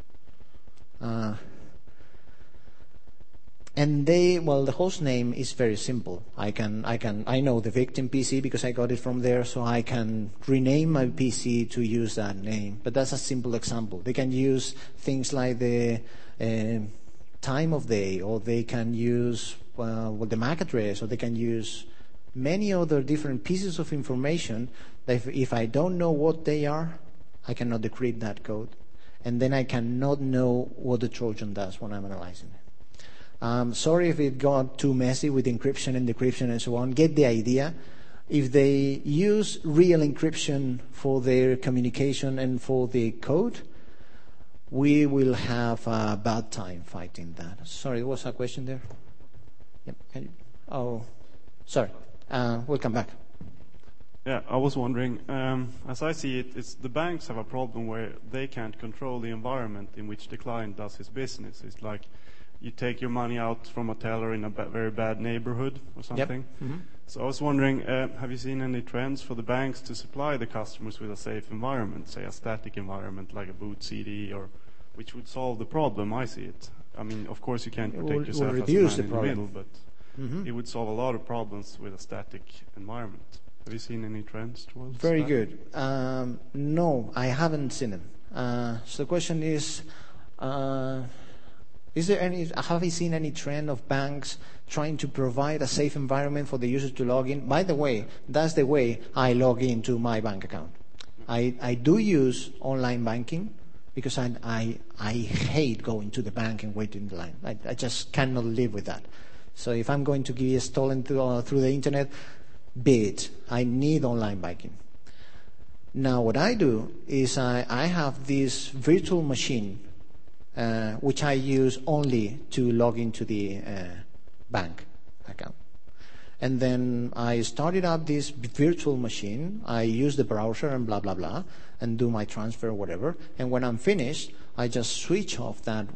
And the host name is very simple. I know the victim PC because I got it from there, so I can rename my PC to use that name. But that's a simple example. They can use things like the time of day, or they can use the MAC address, or they can use many other different pieces of information that if I don't know what they are, I cannot decrypt that code. And then I cannot know what the Trojan does when I'm analyzing it. Sorry if it got too messy with encryption and decryption and so on. Get the idea. If they use real encryption for their communication and for the code, we will have a bad time fighting that. Sorry, there was a question there? Yep. Sorry. We'll come back. Yeah, I was wondering, as I see it, the banks have a problem where they can't control the environment in which the client does his business. It's like you take your money out from a teller in a very bad neighborhood or something. Yep. Mm-hmm. So I was wondering, have you seen any trends for the banks to supply the customers with a safe environment, say a static environment like a boot CD, or which would solve the problem? I see it. I mean, of course you can't protect yourself as a man in the middle, but it would solve a lot of problems with a static environment. Have you seen any trends towards Very that? good. No, I haven't seen them. So the question is there have you seen any trend of banks trying to provide a safe environment for the users to log in? By the way, that's the way I log into my bank account. I do use online banking because I hate going to the bank and waiting in the line. I just cannot live with that. So if I'm going to be stolen through the internet, be it. I need online banking. Now what I do is I have this virtual machine which I use only to log into the bank account. And then I started up this virtual machine. I use the browser and blah, blah, blah, and do my transfer or whatever. And when I'm finished, I just switch off that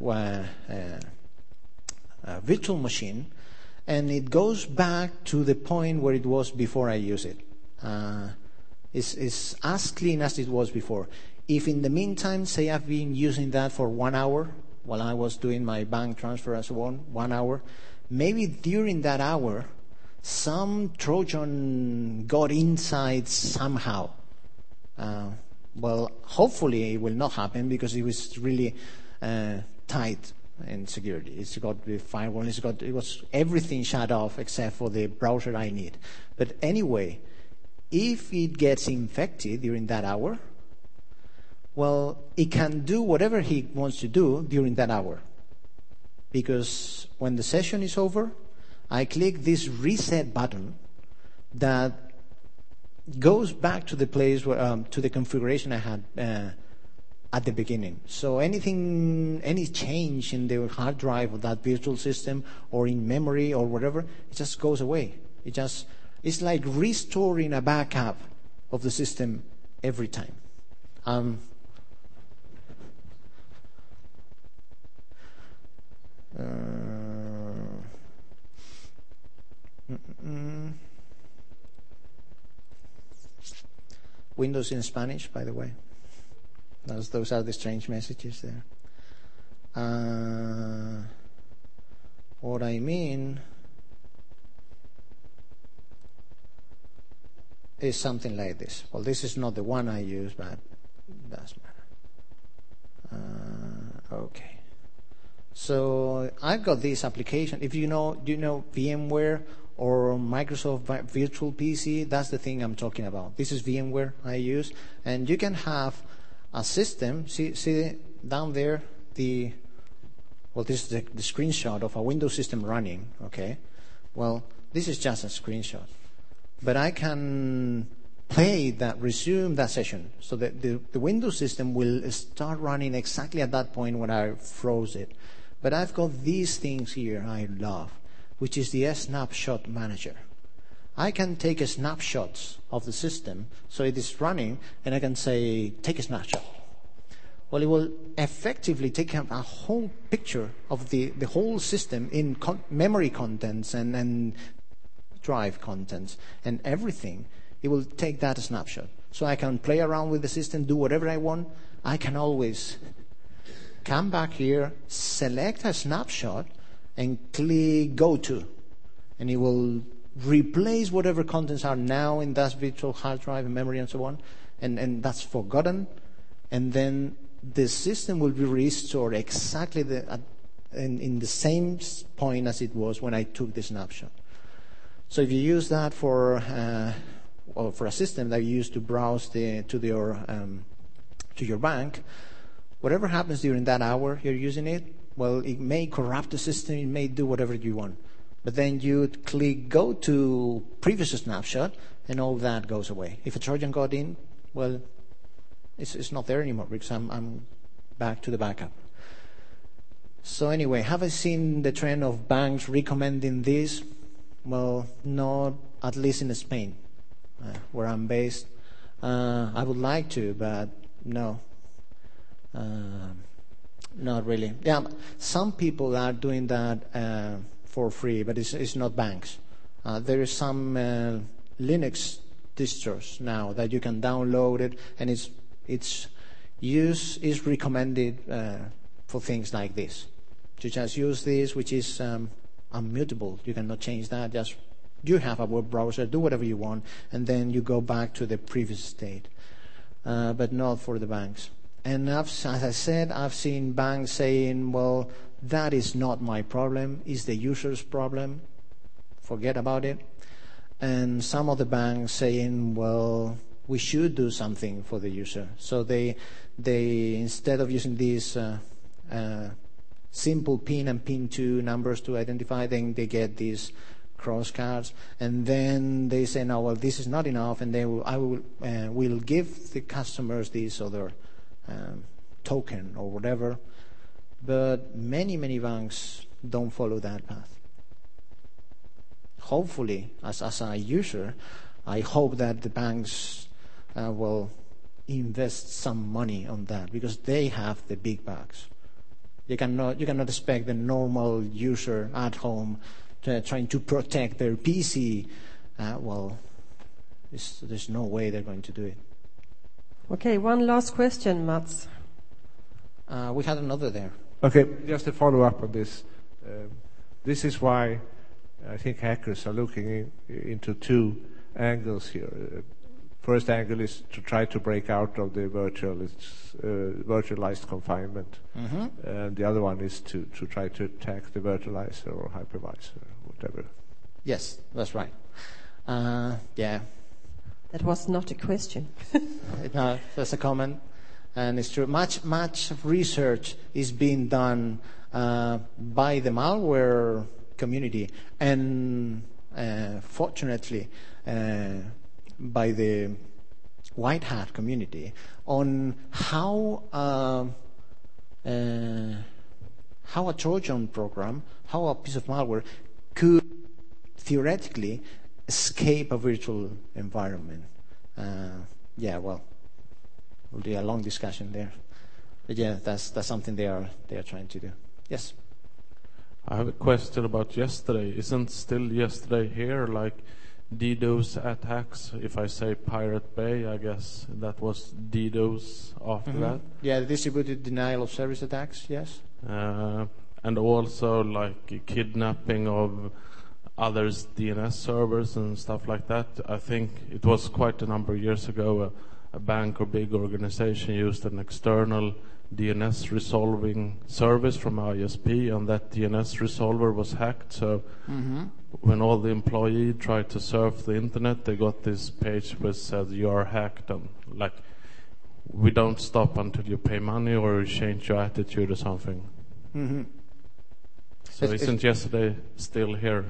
virtual machine, and it goes back to the point where it was before I use it. It's as clean as it was before. If in the meantime, say I've been using that for 1 hour while I was doing my bank transfer and so on, 1 hour, maybe during that hour, some Trojan got inside somehow. Well, hopefully it will not happen because it was really tight in security. It's got the firewall, it was everything shut off except for the browser I need. But anyway, if it gets infected during that hour, well, it can do whatever he wants to do during that hour. Because when the session is over, I click this reset button that goes back to the place where, to the configuration I had at the beginning. So any change in the hard drive of that virtual system or in memory or whatever, it just goes away. It's like restoring a backup of the system every time. Windows in Spanish, by the way. Those are the strange messages there. What I mean is something like this. Well, this is not the one I use, but it doesn't matter. Okay. So I've got this application. If do you know VMware or Microsoft Virtual PC? That's the thing I'm talking about. This is VMware I use, and you can have a system. See down there this is the screenshot of a Windows system running. Okay, well this is just a screenshot, but I can resume that session, so that the Windows system will start running exactly at that point when I froze it. But I've got these things here I love. which is the snapshot manager. I can take snapshots of the system, so it is running, and I can say, take a snapshot. Well, it will effectively take a whole picture of the whole system in memory contents and drive contents and everything. It will take that snapshot. So I can play around with the system, do whatever I want. I can always come back here, select a snapshot, and click Go To. And it will replace whatever contents are now in that virtual hard drive and memory and so on. And that's forgotten. And then the system will be restored exactly in the same point as it was when I took the snapshot. So if you use that for a system that you use to browse to your bank, whatever happens during that hour you're using it, well, it may corrupt the system, it may do whatever you want. But then you click Go to previous snapshot, and all that goes away. If a Trojan got in, well, it's not there anymore because I'm back to the backup. So anyway, have I seen the trend of banks recommending this? Well, not at least in Spain, where I'm based. I would like to, but no. Not really. Yeah, some people are doing that for free, but it's not banks. There is some Linux distros now that you can download it, and its use is recommended for things like this. To just use this, which is immutable. You cannot change that. Just you have a web browser, do whatever you want, and then you go back to the previous state. But not for the banks. And as I said, I've seen banks saying, well, that is not my problem, it's the user's problem. Forget about it. And some of the banks saying, well, we should do something for the user. So they instead of using these simple PIN and PIN2 numbers to identify, then they get these cross cards, and then they say, no, well, this is not enough, and I will give the customers this other token or whatever. But many banks don't follow that path. Hopefully, as a user, I hope that the banks will invest some money on that, because they have the big bucks. You cannot expect the normal user at home trying to protect their PC. There's no way they're going to do it. Okay, one last question, Mats. We had another there. Okay, just to follow up on this. This is why I think hackers are looking into two angles here. First angle is to try to break out of the virtualized confinement. Mm-hmm. And the other one is to try to attack the virtualizer or hypervisor, or whatever. Yes, that's right. Yeah. That was not a question. No, that's a comment. And it's true. Much research is being done by the malware community, and fortunately by the white hat community, on how a Trojan program, how a piece of malware could theoretically escape a virtual environment. We'll do a long discussion there. But yeah, that's something they are trying to do. Yes. I have a question about yesterday. Isn't still yesterday here like DDoS attacks? If I say Pirate Bay, I guess that was DDoS after that. Yeah, distributed denial of service attacks, yes. And also like kidnapping of others' DNS servers and stuff like that. I think it was quite a number of years ago, a bank or big organization used an external DNS resolving service from ISP, and that DNS resolver was hacked. So when all the employees tried to surf the internet, they got this page which said you are hacked, and like, we don't stop until you pay money or you change your attitude or something. Mm-hmm. So isn't yesterday still here?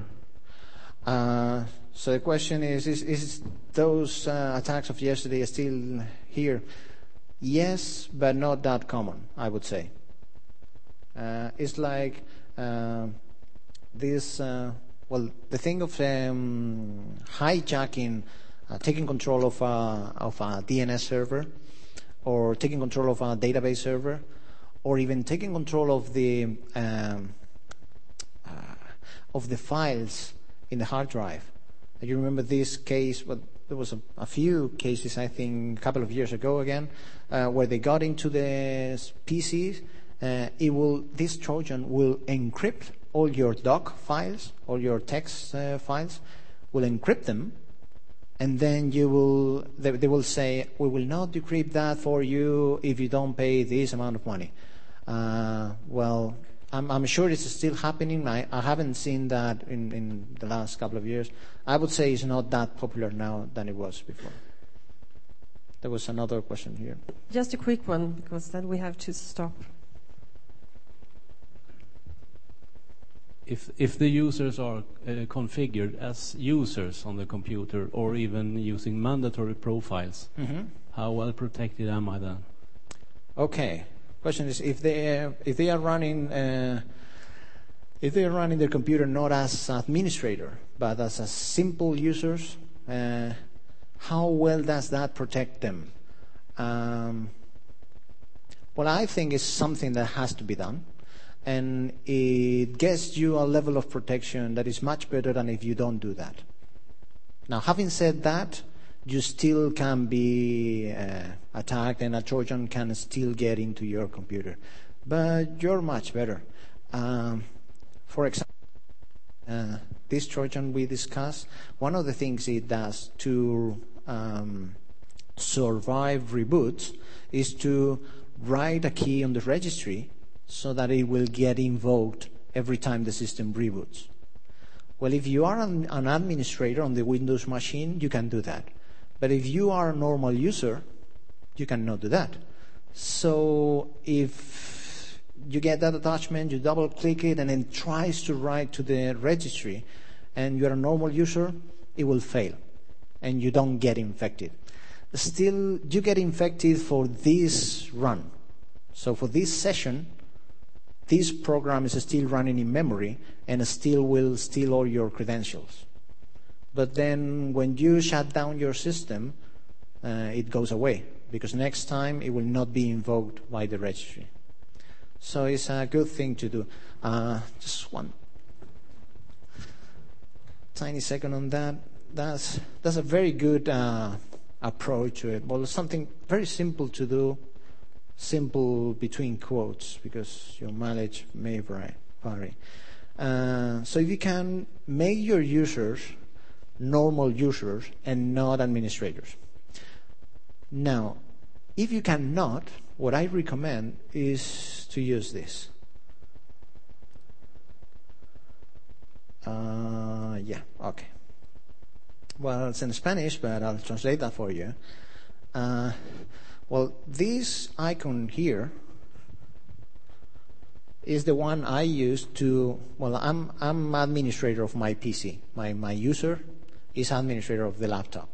So the question is those attacks of yesterday still here? Yes, but not that common, I would say. It's like this Well, the thing of hijacking, taking control of a DNS server, or taking control of a database server, or even taking control of the files in the hard drive. You remember this case? Well, there was a few cases, I think, a couple of years ago again, where they got into the PCs. This Trojan will encrypt all your doc files, all your text files, will encrypt them, and then they will say, we will not decrypt that for you if you don't pay this amount of money. Well, I'm sure it's still happening. I haven't seen that in the last couple of years. I would say it's not that popular now than it was before. There was another question here. Just a quick one, because then we have to stop. If the users are configured as users on the computer, or even using mandatory profiles, how well protected am I then? Okay. Question is, if they are running their computer not as administrator but as a simple users, how well does that protect them? Well, I think it's something that has to be done, and it gets you a level of protection that is much better than if you don't do that. Now, having said that, you still can be attacked, and a Trojan can still get into your computer. But you're much better. For example, this Trojan we discussed, one of the things it does to survive reboots is to write a key on the registry so that it will get invoked every time the system reboots. Well, if you are an administrator on the Windows machine, you can do that. But if you are a normal user, you cannot do that. So if you get that attachment, you double click it, and it tries to write to the registry, and you're a normal user, it will fail, and you don't get infected. Still, you get infected for this run. So for this session, this program is still running in memory and still will steal all your credentials. But then when you shut down your system, it goes away, because next time it will not be invoked by the registry. So it's a good thing to do. Just one tiny second on that. That's a very good approach to it. Well, something very simple to do, simple between quotes, because your mileage may vary. So if you can make your users normal users and not administrators. Now, if you cannot, what I recommend is to use this. Okay. Well, it's in Spanish, but I'll translate that for you. Well, this icon here is the one I use to, well, I'm administrator of my PC. My user is administrator of the laptop.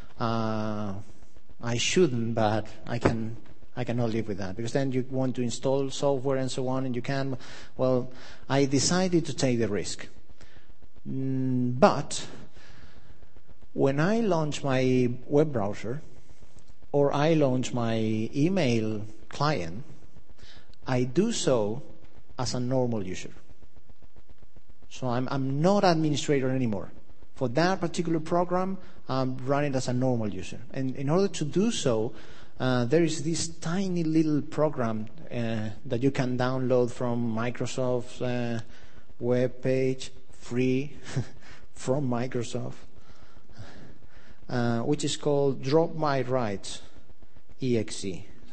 I shouldn't, but I cannot live with that, because then you want to install software and so on, and you can. Well, I decided to take the risk. But when I launch my web browser or I launch my email client, I do so as a normal user. So I'm not administrator anymore. For that particular program, I'm running as a normal user. And in order to do so, there is this tiny little program that you can download from Microsoft's web page, free, from Microsoft, which is called Drop My Rights EXE.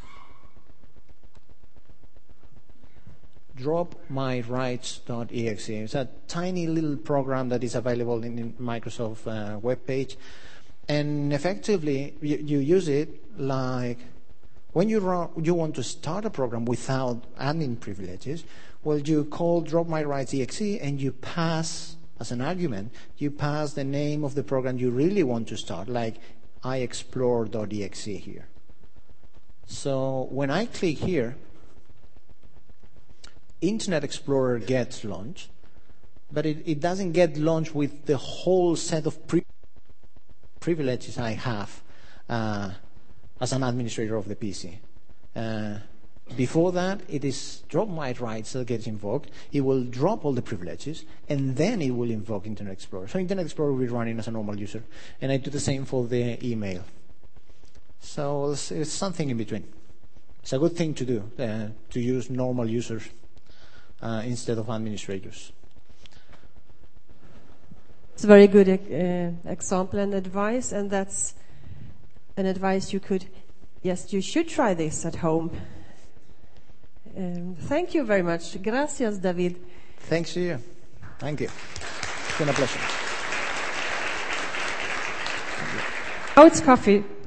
dropmyrights.exe. It's a tiny little program that is available in Microsoft web page, and effectively you use it like when you want to start a program without admin privileges. Well, you call dropmyrights.exe and you pass as an argument, you pass the name of the program you really want to start, like iexplore.exe here. So when I click here, Internet Explorer gets launched. but it doesn't get launched with the whole set of privileges I have as an administrator of the PC. Before that, it is drop my rights that gets invoked. It will drop all the privileges, and then it will invoke Internet Explorer. So Internet Explorer will be running as a normal user, and I do the same for the email. So it's something in between. It's a good thing to do, to use normal users instead of administrators. It's a very good example and advice, and that's an advice you could, yes, you should try this at home. Thank you very much. Gracias, David. Thanks to you. Thank you. It's been a pleasure. Now it's coffee.